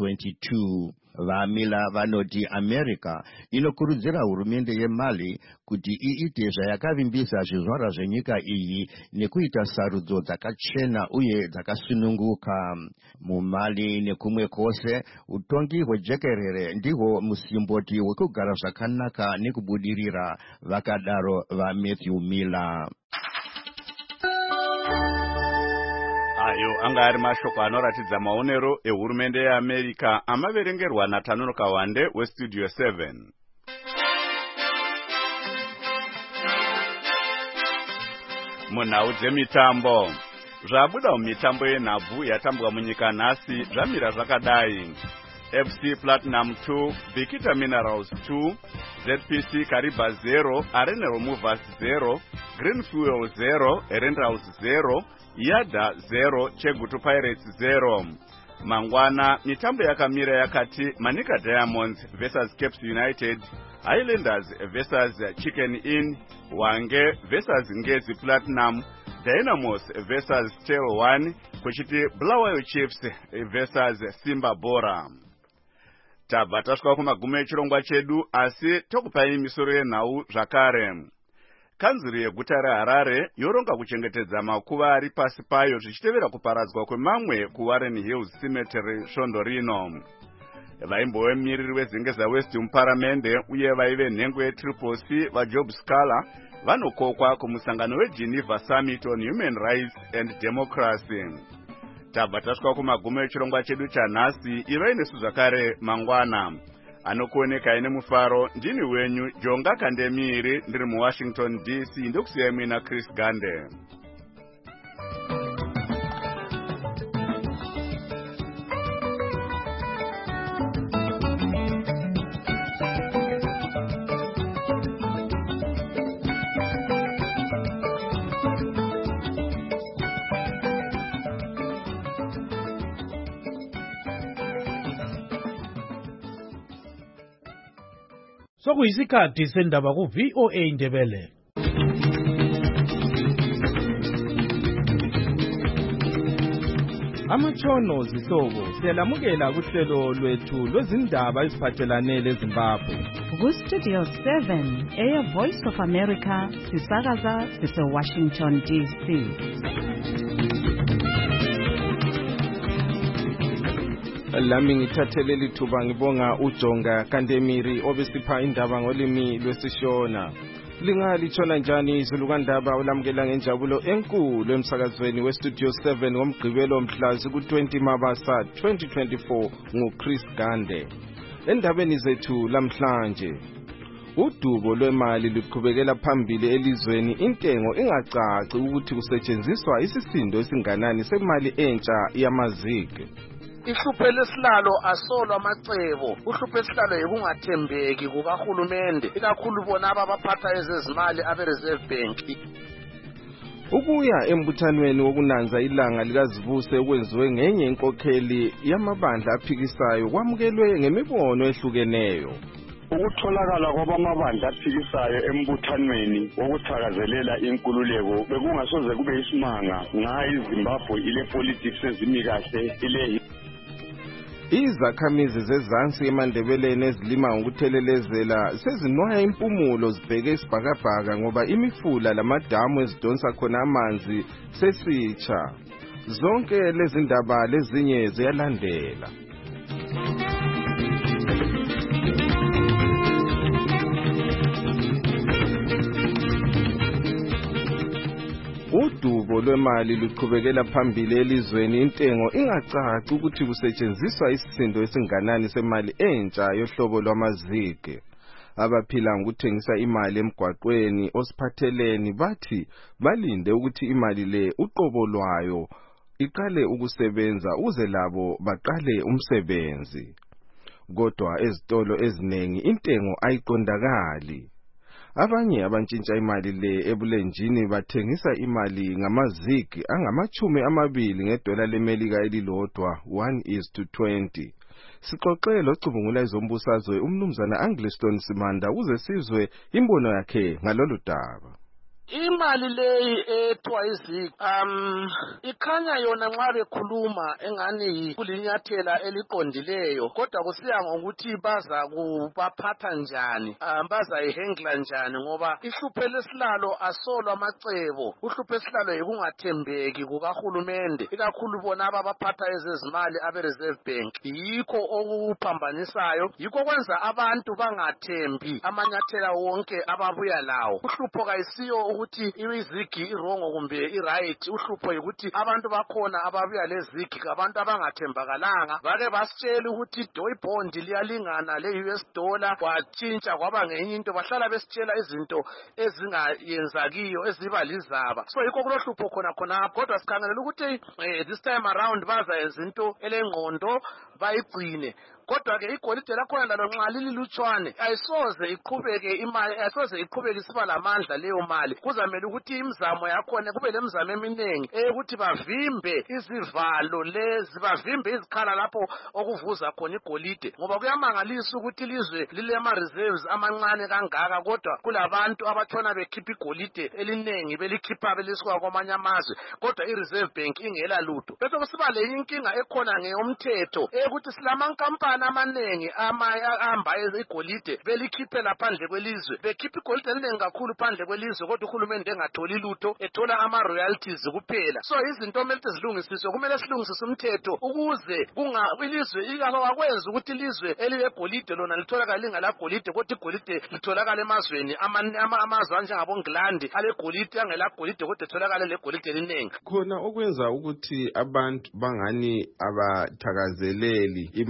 2022. VaMila vanoti America inokurudzira hurumende yeMali kuti iite zvayakavimbisa zvizvarwa zvenyika iyi nekuita sarudzo dzakachena uye dzakasununguka. MuMali nekumwe kwose, utongi hwejekerere ndihwo musimboti wekugara zvakanaka nekubudirira, vakadaro vaMatthew Miller. Ayo anga ari mashoko anoratidza maonero ehurumende yeAmerica amaverengerwa naTanuro Kawande weStudio 7. Munhau dzemitambo. Zvabuda mumitambo yenhabvu yatambwa munyika nhasi zvamira zvakadai. FC Platinum 2, Vikita Minerals 2, ZPC Kariba 0, Arena Removers 0, Green Fuel 0, Erendals 0, Yada 0, Chegutu Pirates 0. Mangwana, mitambo yakamira yakati Manika Diamonds vs Caps United, Highlanders vs Chicken Inn, Wange vs Ngezi Platinum, Dynamos vs Tail 1, kuchiti Bulawayo Chiefs vs Simba Bora. Tabva tasvika kumagumo echirongwa chedu, asi tokupai misoro yenhau zvakare. Kanzuri yeguta reHarare yoronga kuchengetedza makuva ari pasi payo zvichitevera kuparadzwa kwemamwe kuWarren Hills Cemetery svondo rino. Vaimbove mumiriri weZengeza West muparamende uye vaive nhengo yeTriple C vaJob Scala vanokokwa kumusangano weGeneva Summit on Human Rights and Democracy. Tabva tasvika kumagumo echirongwa chedu chanhasi, ivai nesu zvakare mangwana. anokuoneka ine mufaro ndini wenyu Jonga Kandemiri ndiri muWashington DC ndokusiya mina Chris Gande. Sokuyisikhathi sendaba ku VOA Ndebele. Amatshono zihlobo siyalamukela kuhlelo lwethu lwezindaba eziphathelane leZimbabwe. Ku Studio 7 Voice of America sisakaza sise-Washington DC. Lami ngithathele lithuba ngibonga uJonga Kandemiri obesipha indaba ngolimi lwesishona. Lingalitshona njani izulukandaba olamukela ngenjabulo enkulu emsakazweni weStudio 7 ngomgqibelo mhla ku-20 Mabasa 2024 nguChris Gande. Endabeni zethu lamhlanje, udubo lwemali luqhubekela phambili elizweni, intengo ingacaci ukuthi kusetshenziswa isisindo esinganani semali entsha yamaziki. Ihluphe lesilalo asolwa amacebo. Uhluphe lesilalo yikungathembeki kukahulumende, ikakhulu bona abaphatha ezezimali abe-Reserve Bank. Ukuya embuthanweni wokunanza ilanga likazibuse okwenziwe ngenye inkokheli yamabandla aphikisayo kwamukelwe ngemibono ehlukeneyo. Ukutholakala kwabamabandla aphikisayo embuthanweni wokuthakazelela inkululeko bekungasoze kube isimanga nxa iZimbabwe ile politics ezimi kahle ile. Izakhamizi zezansi eMandebeleni ezilima ngokuthelelezela sezinwaya impumulo zibheke isibhakabhaka ngoba imifula lamadamu ezidonsa khona amanzi sesitsha. Zonke lezi ndaba lezinye ziyalandela. Udubo lwemali luqhubekela phambili elizweni, intengo ingacaci ukuthi kusetshenziswa isisindo esinganani semali entsha yohlobo lwamaziki. Abaphila ngokuthengisa imali emgwaqweni osiphatheleni bathi balinde ukuthi imali le uqobo lwayo iqale ukusebenza uze labo baqale umsebenzi. Kodwa ezitolo eziningi intengo ayiqondakali. Abanye abantshintsha imali le ebulenjini bathengisa imali ngamaziki angama-20 ngedola leMelika elilodwa 1:20. Sixoxe locubungula izombusazwe umnumzana Angliston Simanda ukuze sizwe imbono yakhe ngalolu daba. Imali leyi ethiwa iziki ikhanya yona nxa bekhuluma engani kulinyathela eliqondileyo, kodwa kusiya ngokuthi baza kubaphatha njani, bazayihengla njani, ngoba ihluphe lesilalo asolwa amacebo. Uhluphe lesilalo yikungathembeki kukahulumende, ikakhulu bona abaphatha ezezimali abe-Reserve Bank. Yikho okuphambanisayo, yikho kwenza abantu bangathembi amanyathela wonke ababuya lawo. Uhlupho kayisiyo ukuthi izigi irongo kumbe iright. Uhlupho yikuthi abantu bakhona ababuya lezigi abantu abangathembakalanga, bake basitshela ukuthi iBond liyalingana le-US dollar, kwatshintsha kwaba ngenye into, bahlala besitshela izinto ezingayenzakiyo eziba lizaba. So yikho kulohlupho khona, kodwa sikhangelela ukuthi this time around bazayenza into elengqondo bayigcine. Kodwa ke igolide lakhona lalo nxa lililutshwane ayisoze iqhubeke imali, ayisoze iqhubeke isiba lamandla leyo mali. Kuzamele ukuthi imizamo yakhona kube lemizamo eminengi ukuthi bavimbe izivalo lezi, bavimbe izikhala lapho okuvuza khona igolide, ngoba kuyamangalisa ukuthi ilizwe lilema reserves amancane kangaka, kodwa kulabantu abatshona bekhipha igolide elinengi belikhipha belisuka kwamanye amazwe, kodwa iReserve Bank ingela lutho. Bese kusiba lenye inkinga ekhona ngeyomthetho ukuthi silamankampani amanengi ahamba igolide belikhiphe laphandle kwelizwe, bekhipha igolide elinengi kakhulu phandle kwelizwe, kodwa uhulumende engatholi lutho, ethola ama-royalties kuphela. So izinto kumele zilungisiswe, kumele silungisise umthetho ukuze ilizwe akwenzi ukuthi ilizwe elilegolide lona litholakala lingalagolide, kodwa igolide litholakala emazweni amazwe anjengabongilandi alegolide angelagolide, kodwa etholakala legolide elinengi. Khona okwenza ukuthi abantu bangani abathakazeleli imali yona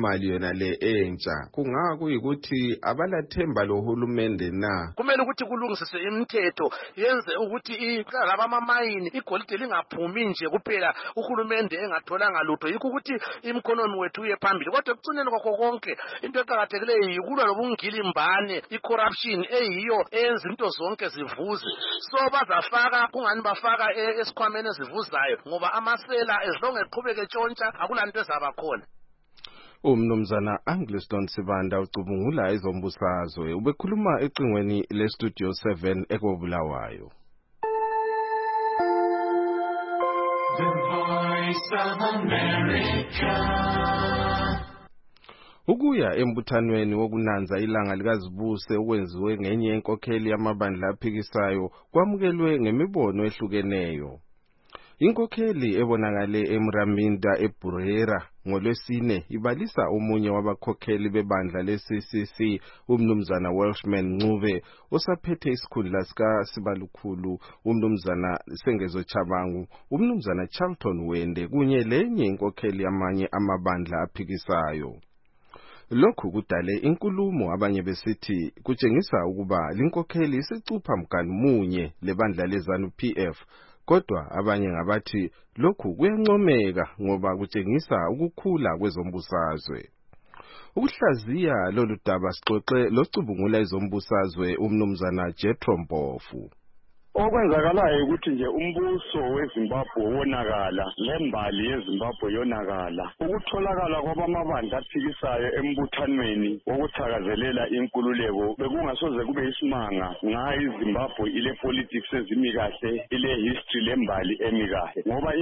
kunale entsha kungaka kuyikuthi abalathemba lohulumende na. Kumele ukuthi kulungisiswe imithetho yenze ukuthi abamamayini igolide lingaphumi nje kuphela uhulumende engatholanga lutho. Yikho ukuthi imkhonomi wethu uye phambili. Kodwa ekucineni kwakho konke into eqakathekileyo yikulwa lobungilimbane, i-corruption eyiyo eyenza into zonke zivuze. So bazafaka kungani bafaka esikhwameni ezivuzayo ngoba amasela ezilonge eqhubeke tshontsha akulanto ezaba khona. Umnumzana Angliston Sibanda ucubungula izombusazwe ubekhuluma ecingweni leStudio 7 eKobulawayo. The Voice of America. Ukuya embuthanweni wokunanza ilanga likazibuse okwenziwe ngenye yenkokheli yamabandla aphikisayo kwamukelwe ngemibono ehlukeneyo. Inkokheli ebonakale eMraminda eBurera ngolwesine ibalisa omunye wabakhokheli bebandla leCCC umnumzana Welshman Ncube osaphethe isikhundla sika Sibalukhulu umnumzana Sengezo Chabangu umnumzana Charlton Wende kunye lenye inkokheli yamanye amabandla aphikisayo. Lokhu kudale inkulumo abanye besithi kutshengisa ukuba linkokheli isicupha mganu munye lebandla leZANU PF. Kodwa abanye ngabathi lokhu kuyancomeka ngoba kutshengisa ukukhula kwezombusazwe. Ukuhlaziya lolu daba sixoxe locubungula izombusazwe umnumzana Jethro Mpofu. Okwenzakalayo ukuthi nje umbuso weZimbabwe wonakala, lembali yeZimbabwe yonakala. Ukutholakala kwabamabandla aphikisayo embuthanweni wokuthakazelela inkululeko bekungasoze kube isimanga nxa iZimbabwe ile politics ezimi kahle, ile history lembali emi kahle. Ngoba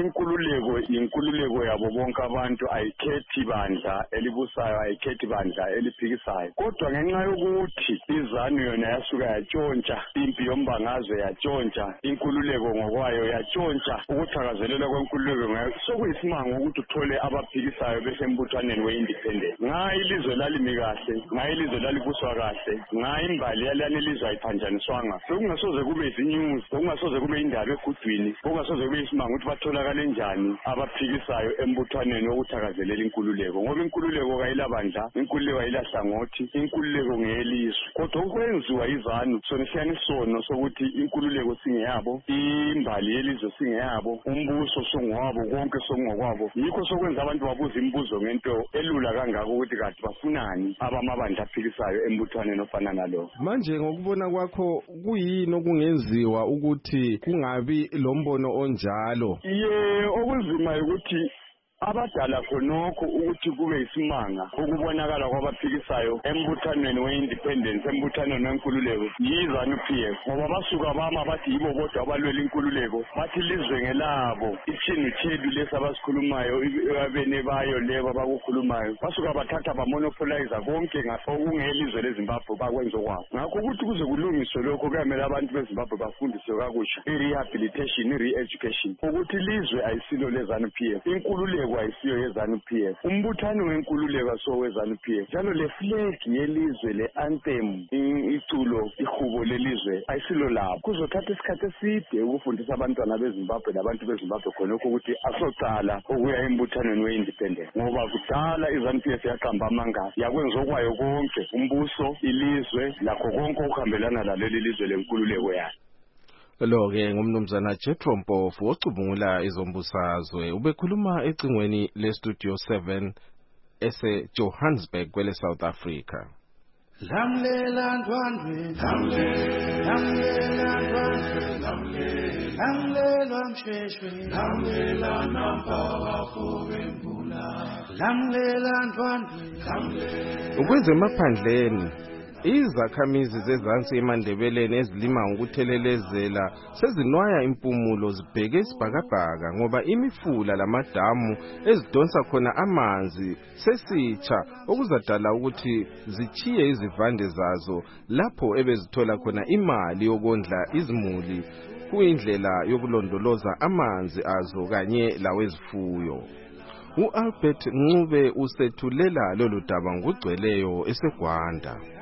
inkululeko yabo bonke abantu ayikhethi bandla elibusayo, ayikhethi bandla eliphikisayo. Kodwa ngenxa yokuthi iZANU yona yasuka yatshontsha, impi yombangazwe yatshontsha, inkululeko ngokwayo yatshontsha, ukuthakazelela kwenkululeko ngayo sokuyisimanga ukuthi uthole abaphikisayo besembuthaneni we-independent. Nxa ilizwe lalimi kahle, nxa ilizwe lalibuswa kahle, nxa imbali yalani ilizwe ayiphanjaniswanga, sokungasoze kube izinews, sokungasoze kube indaba egudwini, sokungasoze kube isimanga ukuthi batholakale njani abaphikisayo embuthaneni wokuthakazelela inkululeko. Ngoba inkululeko kayilabandla, inkululeko ayilahlangothi, inkululeko ngeyelizwe. Kodwa ukwenziwa iZANU sona siyanisono sokuthi inkululeko singeyabo, imbali yelizwe singeyabo, umbuso songwabo, konke songokwabo. Yikho sokwenza abantu babuza imibuzo ngento elula kangaka ukuthi kade bafunani abamabandla aphikisayo embuthaneni ofana nalo. Manje ngokubona kwakho kuyini okungenziwa ukuthi kungabi lombono onjalo? Okunzima ukuthi abadala khonokho ukuthi kube isimanga ukubonakala kwabaphikisayo embuthanweni we-independence, embuthanweni wenkululeko yiZANU PF. Ngoba basuka bama bathi yibo bodwa abalwela inkululeko, bathi lizwe ngelabo, ichinu chelu lesi abasikhulumayo, abene bayo lebo abakukhulumayo, basuka bathatha bamonopolize konke okungelizwe leZimbabwe bakwenza kwabo. Ngakho ukuthi kuze kulungiswe lokho kuyamele abantu beZimbabwe bafundiswe kakusha i-rehabilitation, i-re-education, ukuthi lizwe ayisilo leZANU PF, inkululeko ayisiyo yeZANU PF, umbuthano wenkululeko aso weZANU PF, njalo le flag yelizwe, le anthem, iculo, ihubo lelizwe ayisilo lapho. Kuzothatha isikhathi eside ukufundisa abantwana beZimbabwe nabantu beZimbabwe khonokho ukuthi asocala ukuya embuthanweni we-independence, ngoba kudala iZANU PF yaqamba amanga yakwenza okwayo konke, umbuso, ilizwe lakho konke okuhambelana laleli lizwe lenkululeko yayo. Lo-ke ngumnumzana Jethro Mpofu ocubungula izombusazwe ubekhuluma ecingweni leStudio 7 ese-Johannesburg kwele South Africa. Lamlela ndwandwe, lamlela ndwandwe, lamlela msheshwe, lamlela nampawa kuvembula, lamlela ndwandwe. Kwezemaphandleni izakhamizi zezansi eMandebeleni ezilima ngokuthelelezela sezinwaya impumulo zibheke isibhakabhaka ngoba imifula lamadamu ezidonsa khona amanzi sesitsha okuzadala ukuthi zichiye izivande zazo lapho ebezithola khona imali yokondla izimuli kuyindlela yokulondoloza amanzi azo kanye lawezifuyo. U-Albert Ncube usethulela lolu daba ngokugcweleyo eseGwanda.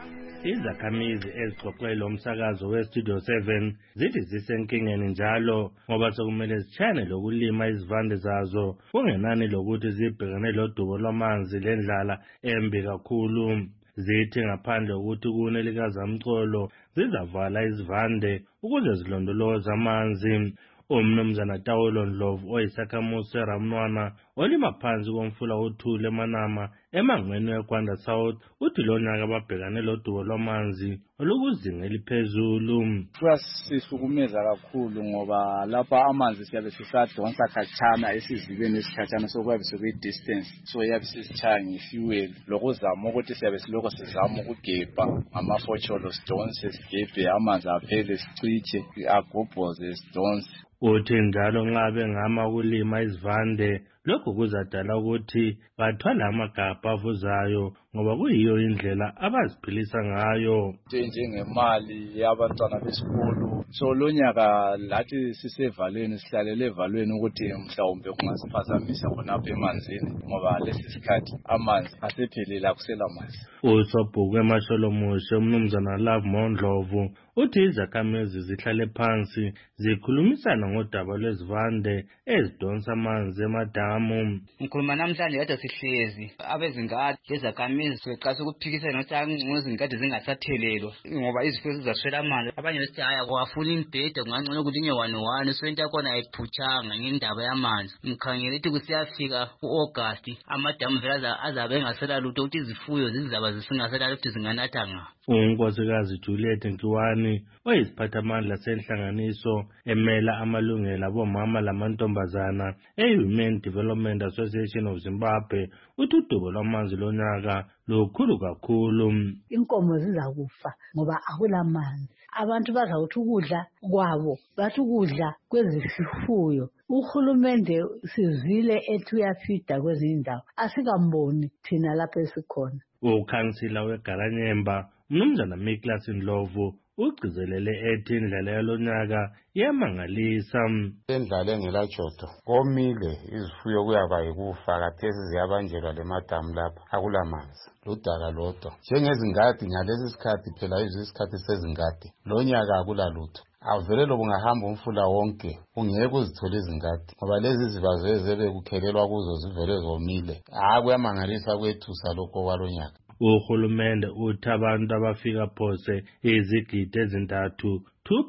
Izakhamizi ezixoxe lo msakazo weStudio 7 zithi zisenkingeni njalo ngoba sokumele zitshayane lokulima izivande zazo kungenani lokuthi zibhekane lodubo lwamanzi lendlala embi kakhulu. Zithi ngaphandle kokuthi kune likazamcolo zizavala izivande ukuze zilondoloze amanzi. Umnumzana Tawolo Ndlovu oyisakhamuzi seRamnwana olima phansi komfula uThule eManama emangweni weGwanda South uthi lo nyaka babhekane lodubo lwamanzi olukuzinga eliphezulu. Kuyasihlukumeza kakhulu ngoba lapha amanzi siyabe sisadonsa khatshana esizibeni esikhatshana sokuyabe sokwi-distance so yabe sisitshaya ngefuel lokuzama ukuthi siyabe siloko sizama ukugebha ngamafosholo sidonse sigebhe amanzi aphele sichiche agobhoze sidonse. Uthi njalo nxa bengama ukulima izivande lokhu kuzadala ukuthi bathwala amagabha avuzayo ngoba kuyiyo indlela abaziphilisa ngayo. Njengemali yabantwana besikolo so lo nyaka lathi sisevalweni sihlalele evalweni ukuthi mhlawumbe kungasiphazamisa khonapha emanzini ngoba lesi sikhathi amanzi asephelile akusela manzi. Usobhuku eMasholomushe umnumzana Love Mondlovu uthi izakhamizi zihlale phansi zikhulumisana ngodaba lwezivande ezidonsa amanzi emadamu. Ngikhuluma namhlanje kade sihlezi abezingadi lezakhamizi seqasa ukuphikisana ukuthi ngezingadi zingasathelelwa ngoba izifuyo zizaswela amanzi. Abanye besithi haya kwafuna imbhede kungangcono ukuthi inye 1 iswenta yakhona ayiphuthanga ngendaba yamanzi. Ngikhangela ukuthi kusiyafika ku-August amadamu vele azabe engasela lutho ukuthi izifuyo zizaba zisingasela ukuthi zinganatha nga. uNkosikazi Juliet Nkiwani oyisiphathamandla senhlanganiso emela amalungelo abomama lamantombazana e-Women Development Association of Zimbabwe uthi udubo lwamanzi lonyaka lukhulu kakhulu. Inkomo zizakufa ngoba akulamanzi. Abantu bazawuthi ukudla kwabo bathi ukudla kwezifuyo. Uhulumende sizile ethi uyafida kwezinye indawo asikamboni thina lapha esikhona. Ukhansila weGaranyemba Mnumzana Miklas Ndlovu ugcizelele ethi indlela yalonyaka yamangalisa. Indlela engelajodo komile izifuyo kuyaba yikufa kathesi ziyabanjelwa lemadamu lapha akulamanzi ludaka lodwa njengezingadi ngalesi sikhathi phela isikhathi sezingadi lo nyaka akulalutho avele lobungahamba umfula wonke ungeke uzithola izingadi ngoba lezi zibazo ezebe kukhelelwa kuzo zivele zomile kuyamangalisa kwethusa lokho kwalonyaka. Uhulumende uthi abantu abafika phose izigidi ezintathu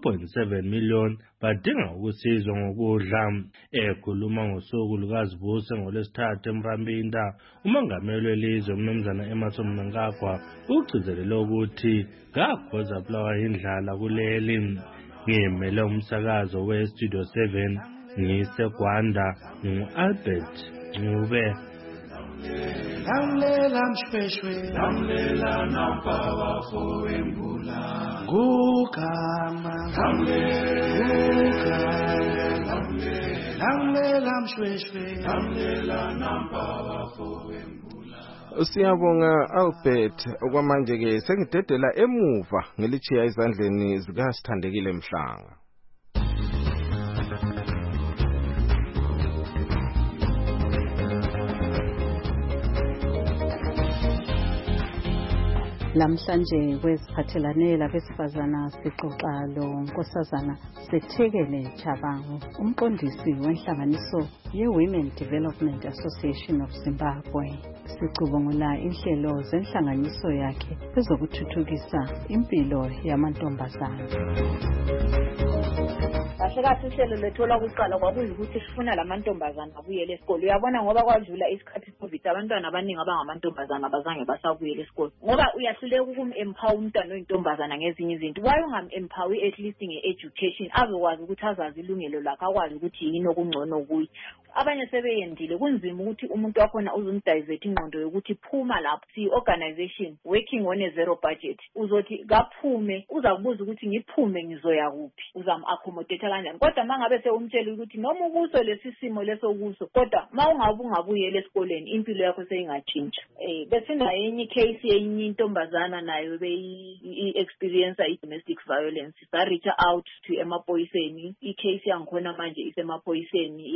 2.7 million badinga ukusizwa ngokudla. Ekhuluma ngosuku lukazibuse ngolwesithathu eMrambinda umongameli welizwe Mnumzana Emmerson Mnangagwa ugcizelele ukuthi ngakhoza bulawa indlala kuleli. Ngimele umsakazo weStudio 7 ngiseGwanda ngu-Albert Ncube. Lamlela mshweshwe lamlela nampaba fowembula gugama lamlela mshweshwe lamlela nampaba fowembula. Siyabonga Albert. Okwamanje ke sengidedela emuva ngelichiya izandleni zikaSithandekile Mhlanga. Lamhlanje kweziphathelane labesifazana sixoxa lo Nkosazana Sethekele Chabangu, umqondisi wenhlanganiso ye-Women Development Association of Zimbabwe. Sicubungula inhlelo zenhlanganiso yakhe ezokuthuthukisa impilo yamantombazana. Kahle uhlelo lethola ukuqala kwakuyikuthi sifuna lamantombazana abuyele esikole. Uyabona ngoba kwadlula isikhathi COVID abantwana abaningi abangamantombazana abazange basabuyela esikole. Ngoba uyahluleka ukum-empower umntwana oyintombazana ngezinye izinto. Why ungam-empower at least nge-education azokwazi ukuthi azazi ilungelo lakhe akwazi ukuthi yini okungcono kuye. Abanye sebeyendile kunzima ukuthi umuntu wakhona uzumdivert ingqondo yokuthi phuma lapho si-organization working on a zero budget. Uzothi kaphume uzakubuza ukuthi ngiphume ngizoya kuphi uzam-accommodate kanjani. Kodwa mangabe sewumtshela ukuthi noma ukuso lesi simo leso kuso kodwa ungabuyela esikoleni impilo yakho seyingatshintsha. Besinda yenye case yenye intombazana nayo be-experience i-domestic violence. Sa reach out to emaphoyiseni. I-case yangikhona manje isemaphoyiseni yena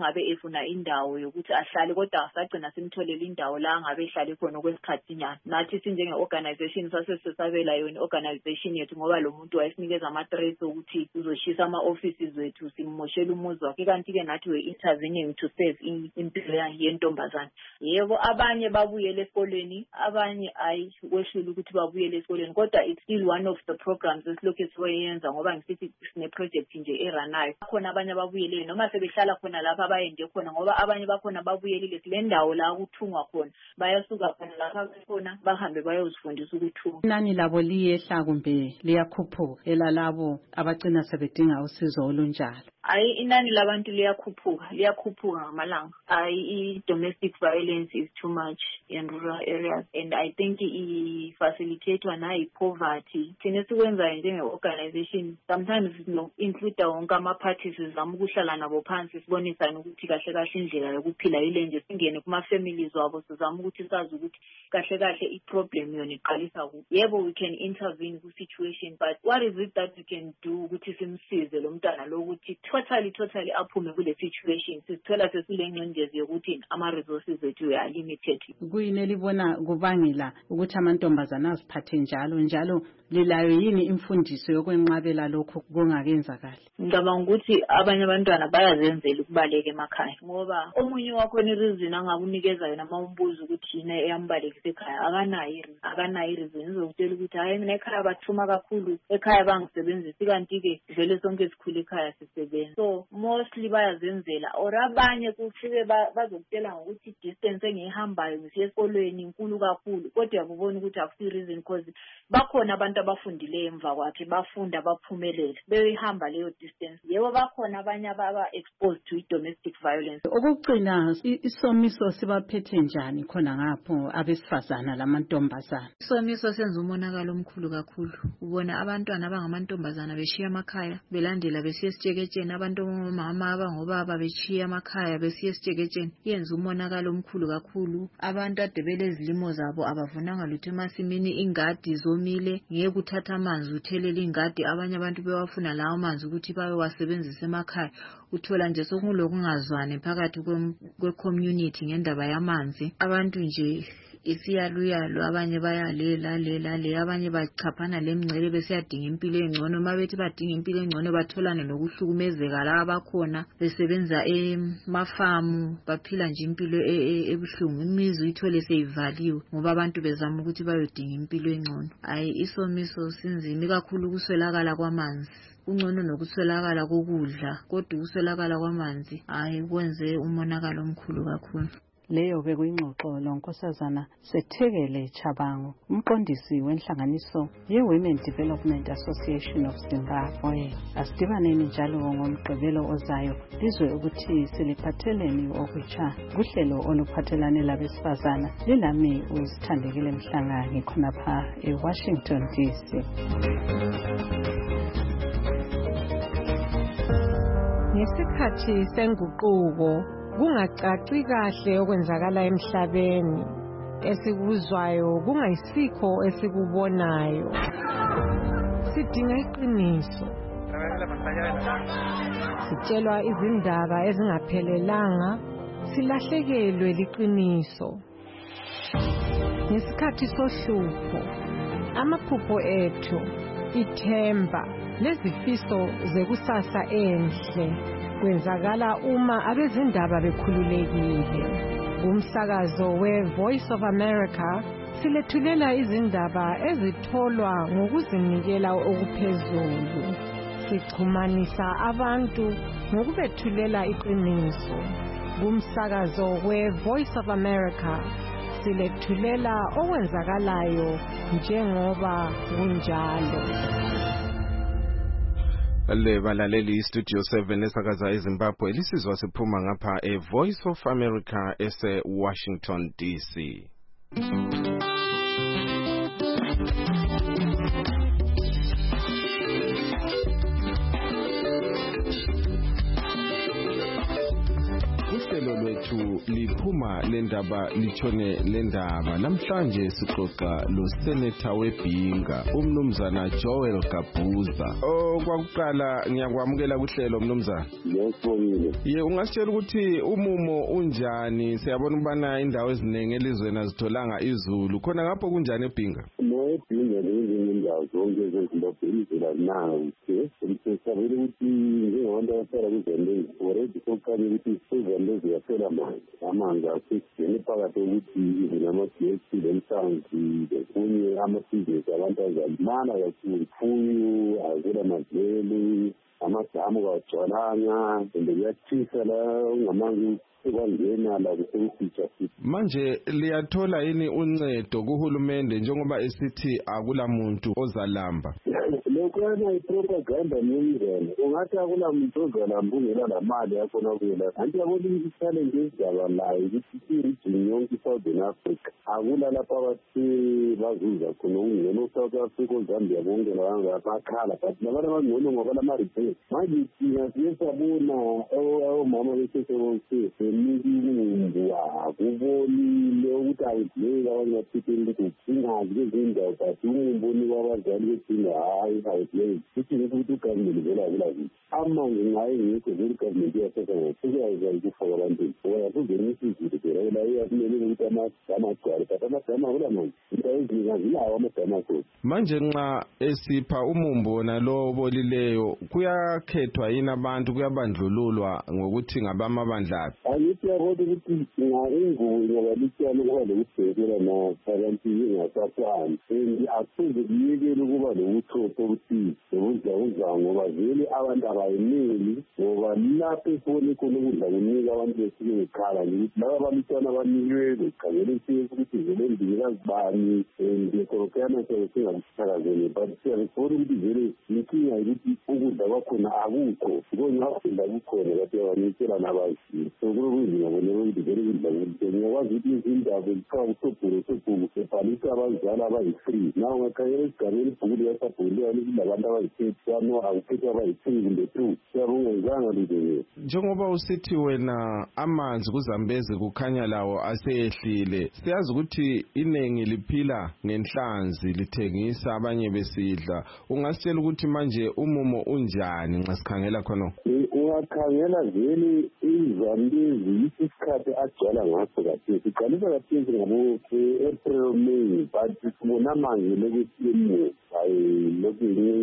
mangabe efuna indawo yokuthi ahlale kodwa asagcina simtholela indawo la ngabe ehlale khona okwesikhathinyana. Nathi sinjenge organization sasesabela yona organization yethu ngoba lo muntu wayesinikeza ama-threats ukuthi uzoshisa ama-offices wethu simmoshela umuzi wakhe, kanti ke nathi we intervening to save impilo yentombazane. Yebo abanye babuyele esikoleni, abanye ayi kwehlula ukuthi babuyele esikoleni, kodwa it's still one of the programs esilokhu siyenza ngoba ngisithi sine project nje eranayo. Khona abanye babuyele noma sebehlala khona lapha abayende khona ngoba abanye bakhona babuyelile kule ndawo la ukuthungwa khona, bayasuka khona lapha khona bahambe bayozifundisa ukuthunga. Inani labo liyehla kumbe liyakhuphuka elalabo abagcina sebedinga usizo olunjalo? Ayi inani labantu liyakhuphuka ngamalanga. Ayi domestic violence is too much in rural areas, and I think i-facilitatewa nayi poverty. Thina sikwenza njenge-organization sometimes include wonke ama-parties, sizama ukuhlala nabo phansi sibonisane ukuthi kahle kahle indlela yokuphila yile nje, singene kuma-families wabo sizama ukuthi sazi ukuthi kahle kahle i-problem yona iqalisa kuphi. Yebo we can intervene ku-situation, but what is it that we can do ukuthi simsize lo mntwana lo ukuthi totally aphume kule situation? Sithola sesile ngcindezi yokuthi ama-resources ethu are limited. Kuyini elibona kubangela ukuthi amantombazana aziphathe njalo lilayo yini imfundiso yokwenqabela lokho kungakenzakali? Ngicabanga ukuthi abanye abantwana bayazenzela ukubaleka emakhaya, ngoba omunye wakhona ireason angakunikeza yona uma umbuza ukuthi yini eyambalekisa ekhaya, akanayo ireason. Uzokutshela ukuthi hayi mina ekhaya bathuma kakhulu, ekhaya bangisebenzisi, kanti-ke vele sonke sikhule ekhaya sisebenza. So mostly bayazenzela, or abanye kufike bazokutshela ngokuthi distance engiyihambayo ngisiya esikolweni inkulu kakhulu, kodwa uyabona ukuthi akusi reason because bakhona abantu abafundile emva kwakhe, bafunda baphumelele beyihamba leyo distance. Yebo bakhona abanye ababa exposed to domestic violence. Okugcina isomiso sibaphethe njani khona ngapho abesifazana lamantombazana? Isomiso senza umonakalo omkhulu kakhulu. Ubona abantwana abangamantombazana beshiya emakhaya belandela besiya esitsheketsheni, abantu omama abangobaba beshiya emakhaya besiya esitsheketsheni. Yenza umonakalo omkhulu kakhulu. Abantu ade belezilimo zabo abavunanga lutho emasimini, ingadi zomile, ngeke uthatha amanzi uthelele ingadi, abanye abantu bewafuna lawo amanzi ukuthi bayowasebenzisa emakhaya. Uthola nje sokulokungazwane phakathi kwe-community ngendaba yamanzi. Abantu nje isiyaluyalo, abanye bayalela abanye bachaphana lemngcele besiyadinga impilo engcono. Mabethi badinga impilo engcono batholane nokuhlukumezeka la abakhona besebenza emafamu, baphila nje impilo ebuhlungu. Imizi uyithole seyivaliwe ngoba abantu bezama ukuthi bayodinga impilo engcono. Hayi isomiso sinzima kakhulu, kuswelakala kwamanzi. Ungcono nokuswelakala kokudla, kodwa ukuswelakala kwamanzi hayi kwenze umonakalo omkhulu kakhulu. Leyo bekuyingxoxo lonkosazana Sethekele Chabangu, umqondisi wenhlanganiso ye-Women Development Association of Zimbabwe. Asidibaneni njalo ngomgqibelo ozayo lizwe ukuthi siliphatheleni okutsha kuhlelo oluphathelane labesifazana. Lilami uZithandekile Mhlanga khonapha eWashington DC. Ngesikhathi senguquko kungacaci kahle okwenzakala emhlabeni, esikuzwayo kungayisikho esikubonayo. Sidinga iqiniso. Sitshelwa izindaba ezingaphelelanga, silahlekelwe liqiniso. Ngesikhathi sohlupho, amaphupho ethu, ithemba lezifiso zekusasa enhle kwenzakala uma abezindaba bekhululekile. Umsakazo we-Voice of America silethulela izindaba ezitholwa ngokuzinikela okuphezulu. Sichumanisa abantu ngokubethulela iqiniso. Umsakazo we-Voice of America silethulela okwenzakalayo njengoba kunjalo. Le balaleli Studio 7 esakaza eZimbabwe lisizwa siphuma ngapha Voice of America ese Washington DC. Uhlelo lwethu liphuma liphuma lendaba litshone lendaba. Namhlanje sixoxa lo senator weBhinga umnumzana Joel Gabhuza. Kwakuqala ngiyakwamukela kuhlelo mnumzana. Yesibonile. Ye ungasitshela ukuthi umumo unjani? Siyabona ubana indawo eziningi elizweni azitholanga izulu. Khona ngapho kunjani eBhinga? EBhinga lezinye indawo zonke ezimbabwe izulu alinayo. Sisabele ukuthi njengabantu abahlala kuzambezi already sokuqala ukuthi izambezi yaphela amanzi asesingene phakathi kokuthi izulu ama-DST lemhlanzi lokunye amabhizinesi abantu azalimala kakhulu. Imfuyo azela madlelo, amadamu kawagcwalanga, and kuyathisa la ungamanzi kwangena la kusefisha futhi. Manje liyathola yini uncedo kuhulumende njengoba esithi akula muntu ozalamba? Lokwana ipropaganda nemizana ungathi akula muntu ozalamba ungela la mali yakhona kuyela. Anti yabona i-challenge ezidabalayo ukuthi i-region yonke i-Southern Africa akula lapha abathi bazuza khona ungena u-South Africa oZambia bonke labakhala but labantu abangcono ngoba lama-repair. Manje thina siye sabona omama besesebonke imibungu akubonile ukuthi ayidleka abanye baphethele inkukhu ingazi kwezinye indawo but umumboni wabazali besinga hayi ayidleki futhi ukuthi ugovernment vele akulazi amanzi ngaye ngekho vele ugovernment iyathatha ngokuyaza ukufaka abantwini ngoba kuzonisa izulu phela la iyakumele ukuthi amadamu agcwale but amadamu akula manzi indawo eziningi azilawo amadamu akhona. Manje nxa esipha umumbo nalo obolileyo kuyakhethwa yini abantu kuyabandlululwa ngokuthi ngabamabandla? Angithi yabona ukuthi ingubo ingabalityana ukuba lokubhekela nabantu ingasafani and akuze kuyekele ukuba lobuthotho obuthile nobudlawuzango ngoba vele abantu abayimeli ngoba lapho efoni khona ukudla kunika abantu besuke bekhala nje ukuthi laba balitwana banikiwe bekhangela isiyesi ukuthi vele ndingikazi bani ngekorokana singakuthakazele but siyabefona ukuthi vele inkinga yokuthi ukudla kwakhona akukho ngakudla kukhona kati yabanikela nabazile so kulokuzima boneke ukuthi vele kudla kuhle ngiyakwazi ukuthi izindaba zikhawa usobhuku ebhalisa abazali abayi-3 naw ungakhangela esigabeni ibhuku likasabhuliwa ukuthi labantu abayi-30 kano akukhethi abayi-3 kumbe 2 siyabungezanga luteke. Njengoba usithi wena amanzi kuZambezi kukhanya lawo aseyehlile siyazi ukuthi iningi liphila ngenhlanzi lithengisa abanye besidla ungasitshela ukuthi manje umumo unjani nxa sikhangela khona? Ungakhangela vele iZambezi isikhathi agcwala ngaso kathesi siqalisa kathesi ngabo-April May but sibona manje lokusimu hayi lokhu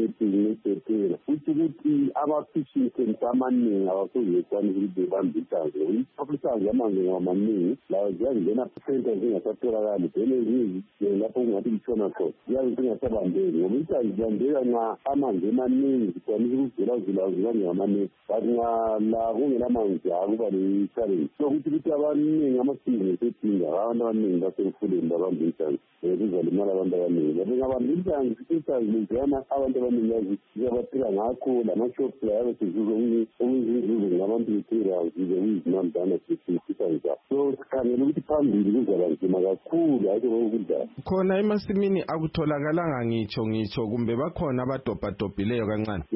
ngephela futhi ukuthi ama-fishing camps amaningi abasozekwanisa ukuthi bebambe isango isango amanzi ngamaningi lawo ziyangena center zingasatholakali vele ezinye lapho kungathi kutshona khona ziyazi zingasabambeki ngoba isango zibambeka nxa amanzi amaningi zikwanisa ukuzulazula ngamaningi but la kungelamanzi akuba le-challenge sokuthi ukuthi abaningi amabhizinesi edinga abantu abaningi basemfuleni babambe isango kuzalimala abantu abaningi babe ngabambe isango leziyana abantu abaningi yazi ziyabaphila ngakho lamashops la yabe sezuza okuyizinzuzo ngabantu bethela zize kuyizimandana sisisa njalo so sikhangela ukuthi phambili kuzaba nzima kakhulu hayi kokudla khona emasimini akutholakalanga ngitsho kumbe bakhona abadobhadobhileyo kancane.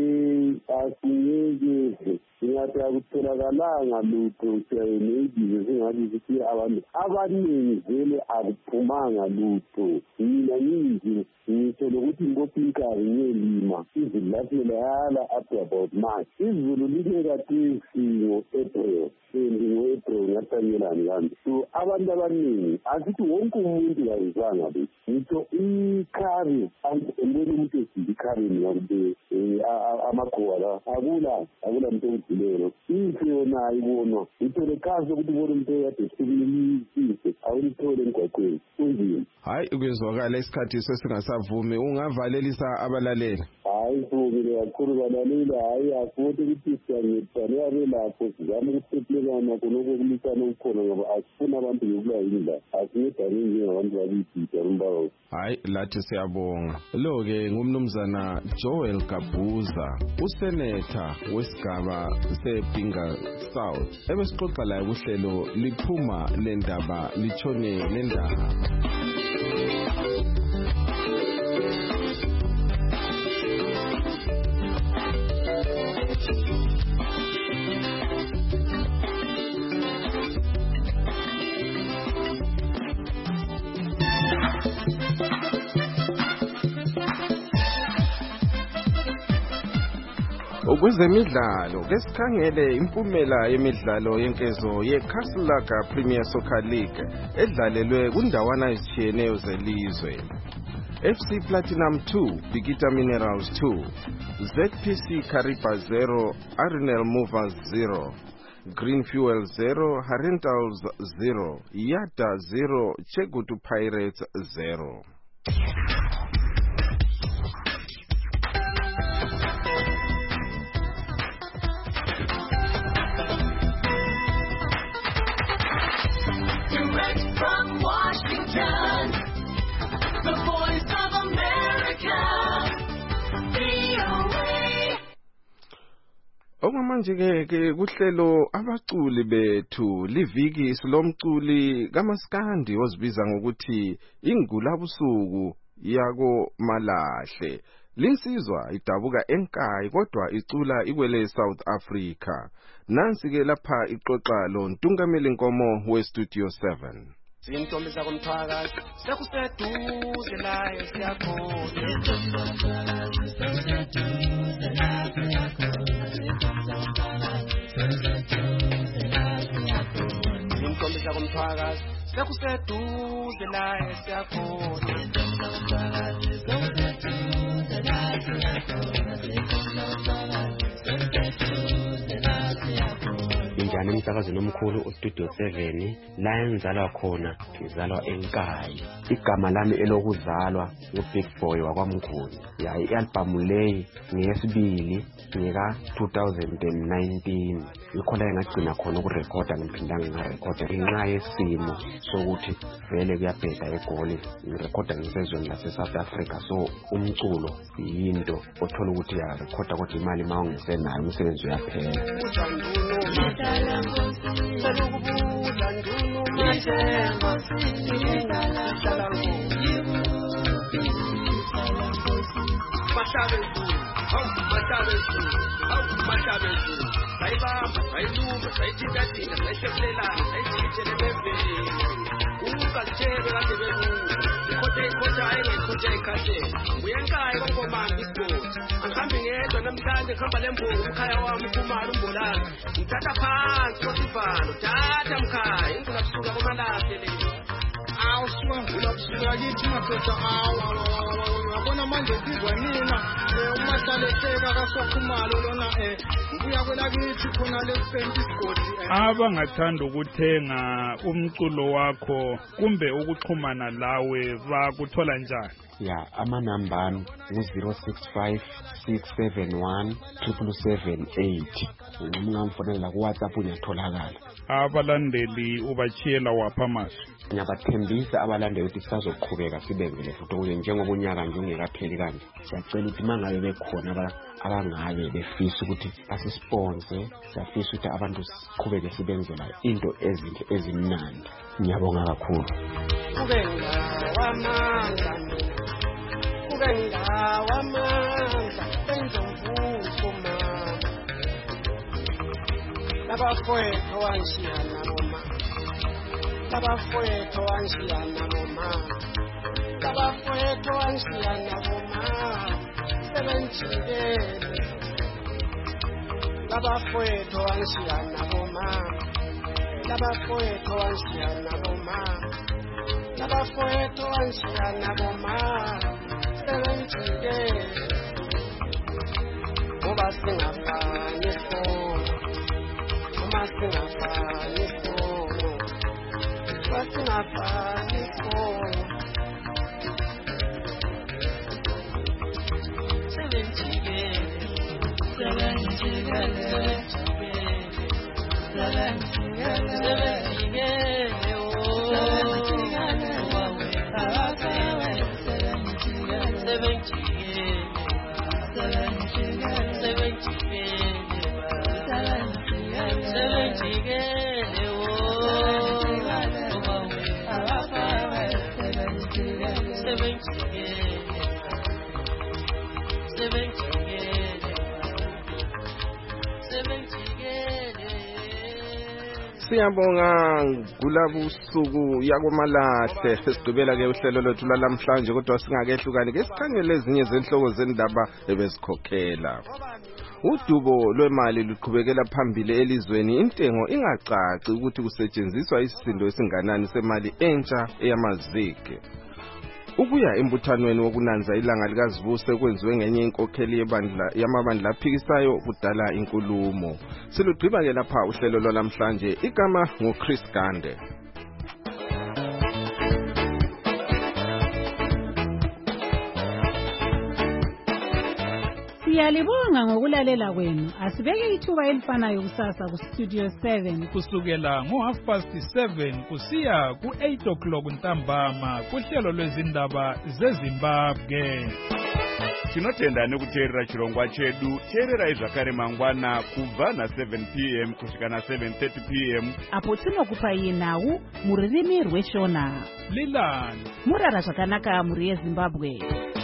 Asingeke singathi akutholakalanga lutho siyayeneibize singathi sithi abantu abaningi vele akuphumanga lutho mina nginje ngitsho lokuthi ngophinkari ngiyelima izulu laphela yala up to about March izulu line kathesi ngo-April ngo-April ngahlanyelani kambi so abantu abaningi asithi wonke umuntu kayizanga bethu ngitsho ikhari ambone umuntu esile ikharini ngabe amakhowa la akula muntu okudilelo inhle yona ayibonwa ithole kazi ukuthi ubone umuntu ekade sikumilise awulithole emgwaqweni kunzima. Hayi ukwezwakala isikhathi sesingasavumi ungavalelisa abalaleli. Hayi sibongile kakhulu balaleli hayi afuthi ukuthi siyancedisana yabelapho sizame ukusephulelana khonoko okulisana okukhona ngoba asifuna abantu bebulawa yindlala asincedane njengabantu babiyibhida umbawo. Hayi lathi siyabonga lo-ke ngumnumzana Joel Gabhuza usenetha wesigaba seBhinga South ebesixoxa laye kuhlelo liphuma lendaba litshone lendaba. Okwezemidlalo ke sikhangele impumela yemidlalo yenkezo yeCastle Premier Soccer League edlalelwe kundawana ezitshiyeneyo zelizwe. FC Platinum 2, Bikita Minerals 2, ZPC Kariba 0, Arenal Movers 0, Green Fuel 0, Harentals 0, Yata 0, Chegutu Pirates 0. Direct from Washington, the voice of America, VOA. Okwamanje ke kuhlelo abaculi bethu liviki silomculi kaMaskandi ozibiza ngokuthi ingulabusuku yako Malahle. Linsizwa idabuka enkayi kodwa icula ikwele South Africa. Nansi ke lapha ixoxa lo Ntungameli Nkomo we-Studio 7. Zintombi zakomthwakazi sekuseduze la esiyakhona. Zintombi zakomthwakazi sekuseduze la esiyakhona. Injani umsakazweni omkhulu uStudio 7 la engizalwa khona ngizalwa enkayi. Igama lami elokuzalwa nguBig Boy wakwamkhulu. Ya i-album leyi ngeyesibili ngeka 2019. Ngikho la ngagcina khona ukurekhoda ngiphindanga ngarekhoda ngenxa yesimo sokuthi vele kuyabheda eGoli. Ngirekhoda ngisezweni lase-South Africa, so umculo yinto othola ukuthi yarekhoda kodwa imali mawungesenayo umsebenzi uyaphela. Ngabona manje sizwa nina umahlalehleka kasokhumalo lona ubuya kwelakithi khona lesipenti isigodi. Abangathanda ukuthenga umculo wakho kumbe ukuxhumana lawe bakuthola njani? Ya amanamba ngu 0656717778. Ngingamfonela ku WhatsApp uyatholakala. Abalandeli ubachiyela wapha maso. Ngiyabathembisa abalandeli ukuthi sisazoqhubeka sibenzele futhi ukuthi njengoba unyaka nje ungekapheli kanje siyacela ukuthi mangabe bekhona abangabe befisa ukuthi basisponsor, siyafisa ukuthi abantu siqhubeke sibenzela into ezinhle ezimnandi. Ngiyabonga kakhulu. Labafowethu wanshiyana noma, labafowethu wanshiyana noma, labafowethu wanshiyana noma, sebenjikele. Labafowethu wanshiyana noma, labafowethu wanshiyana noma, labafowethu wanshiyana noma, sebenjikele. Ngoba singafani sona. Siyabonga kulabusuku yakoMalahle. Sigqibela ke uhlelo lwethu lalamhlanje kodwa singakehlukani ke sikhangele ezinye zenhloko zendaba ebezikhokhela. udubo lwemali luqhubekela phambili elizweni intengo ingacaci ukuthi kusetshenziswa isisindo esinganani semali entsha eyamazike. Ukuya embuthanweni wokunanza ilanga likazibuse kwenziwe ngenye inkokheli yamabandla aphikisayo kudala inkulumo. Silugqiba ke lapha uhlelo lwalamhlanje, igama nguChris Gande. Siyalibonga ngokulalela kwenu. Asibeke ithuba elifanayo kusasa ku Studio 7 kusukela ngo7:30 kusiya ku8 ntambama kuhlelo lwezindaba zeZimbabwe. Tinotenda nekuteerera chirongwa chedu. Teerera zvakare mangwana kubva na7 p.m. kusvika na7:30 p.m. apo tinokupa nhau muririmi rweshona. Lilani murara zvakanaka muri yeZimbabwe.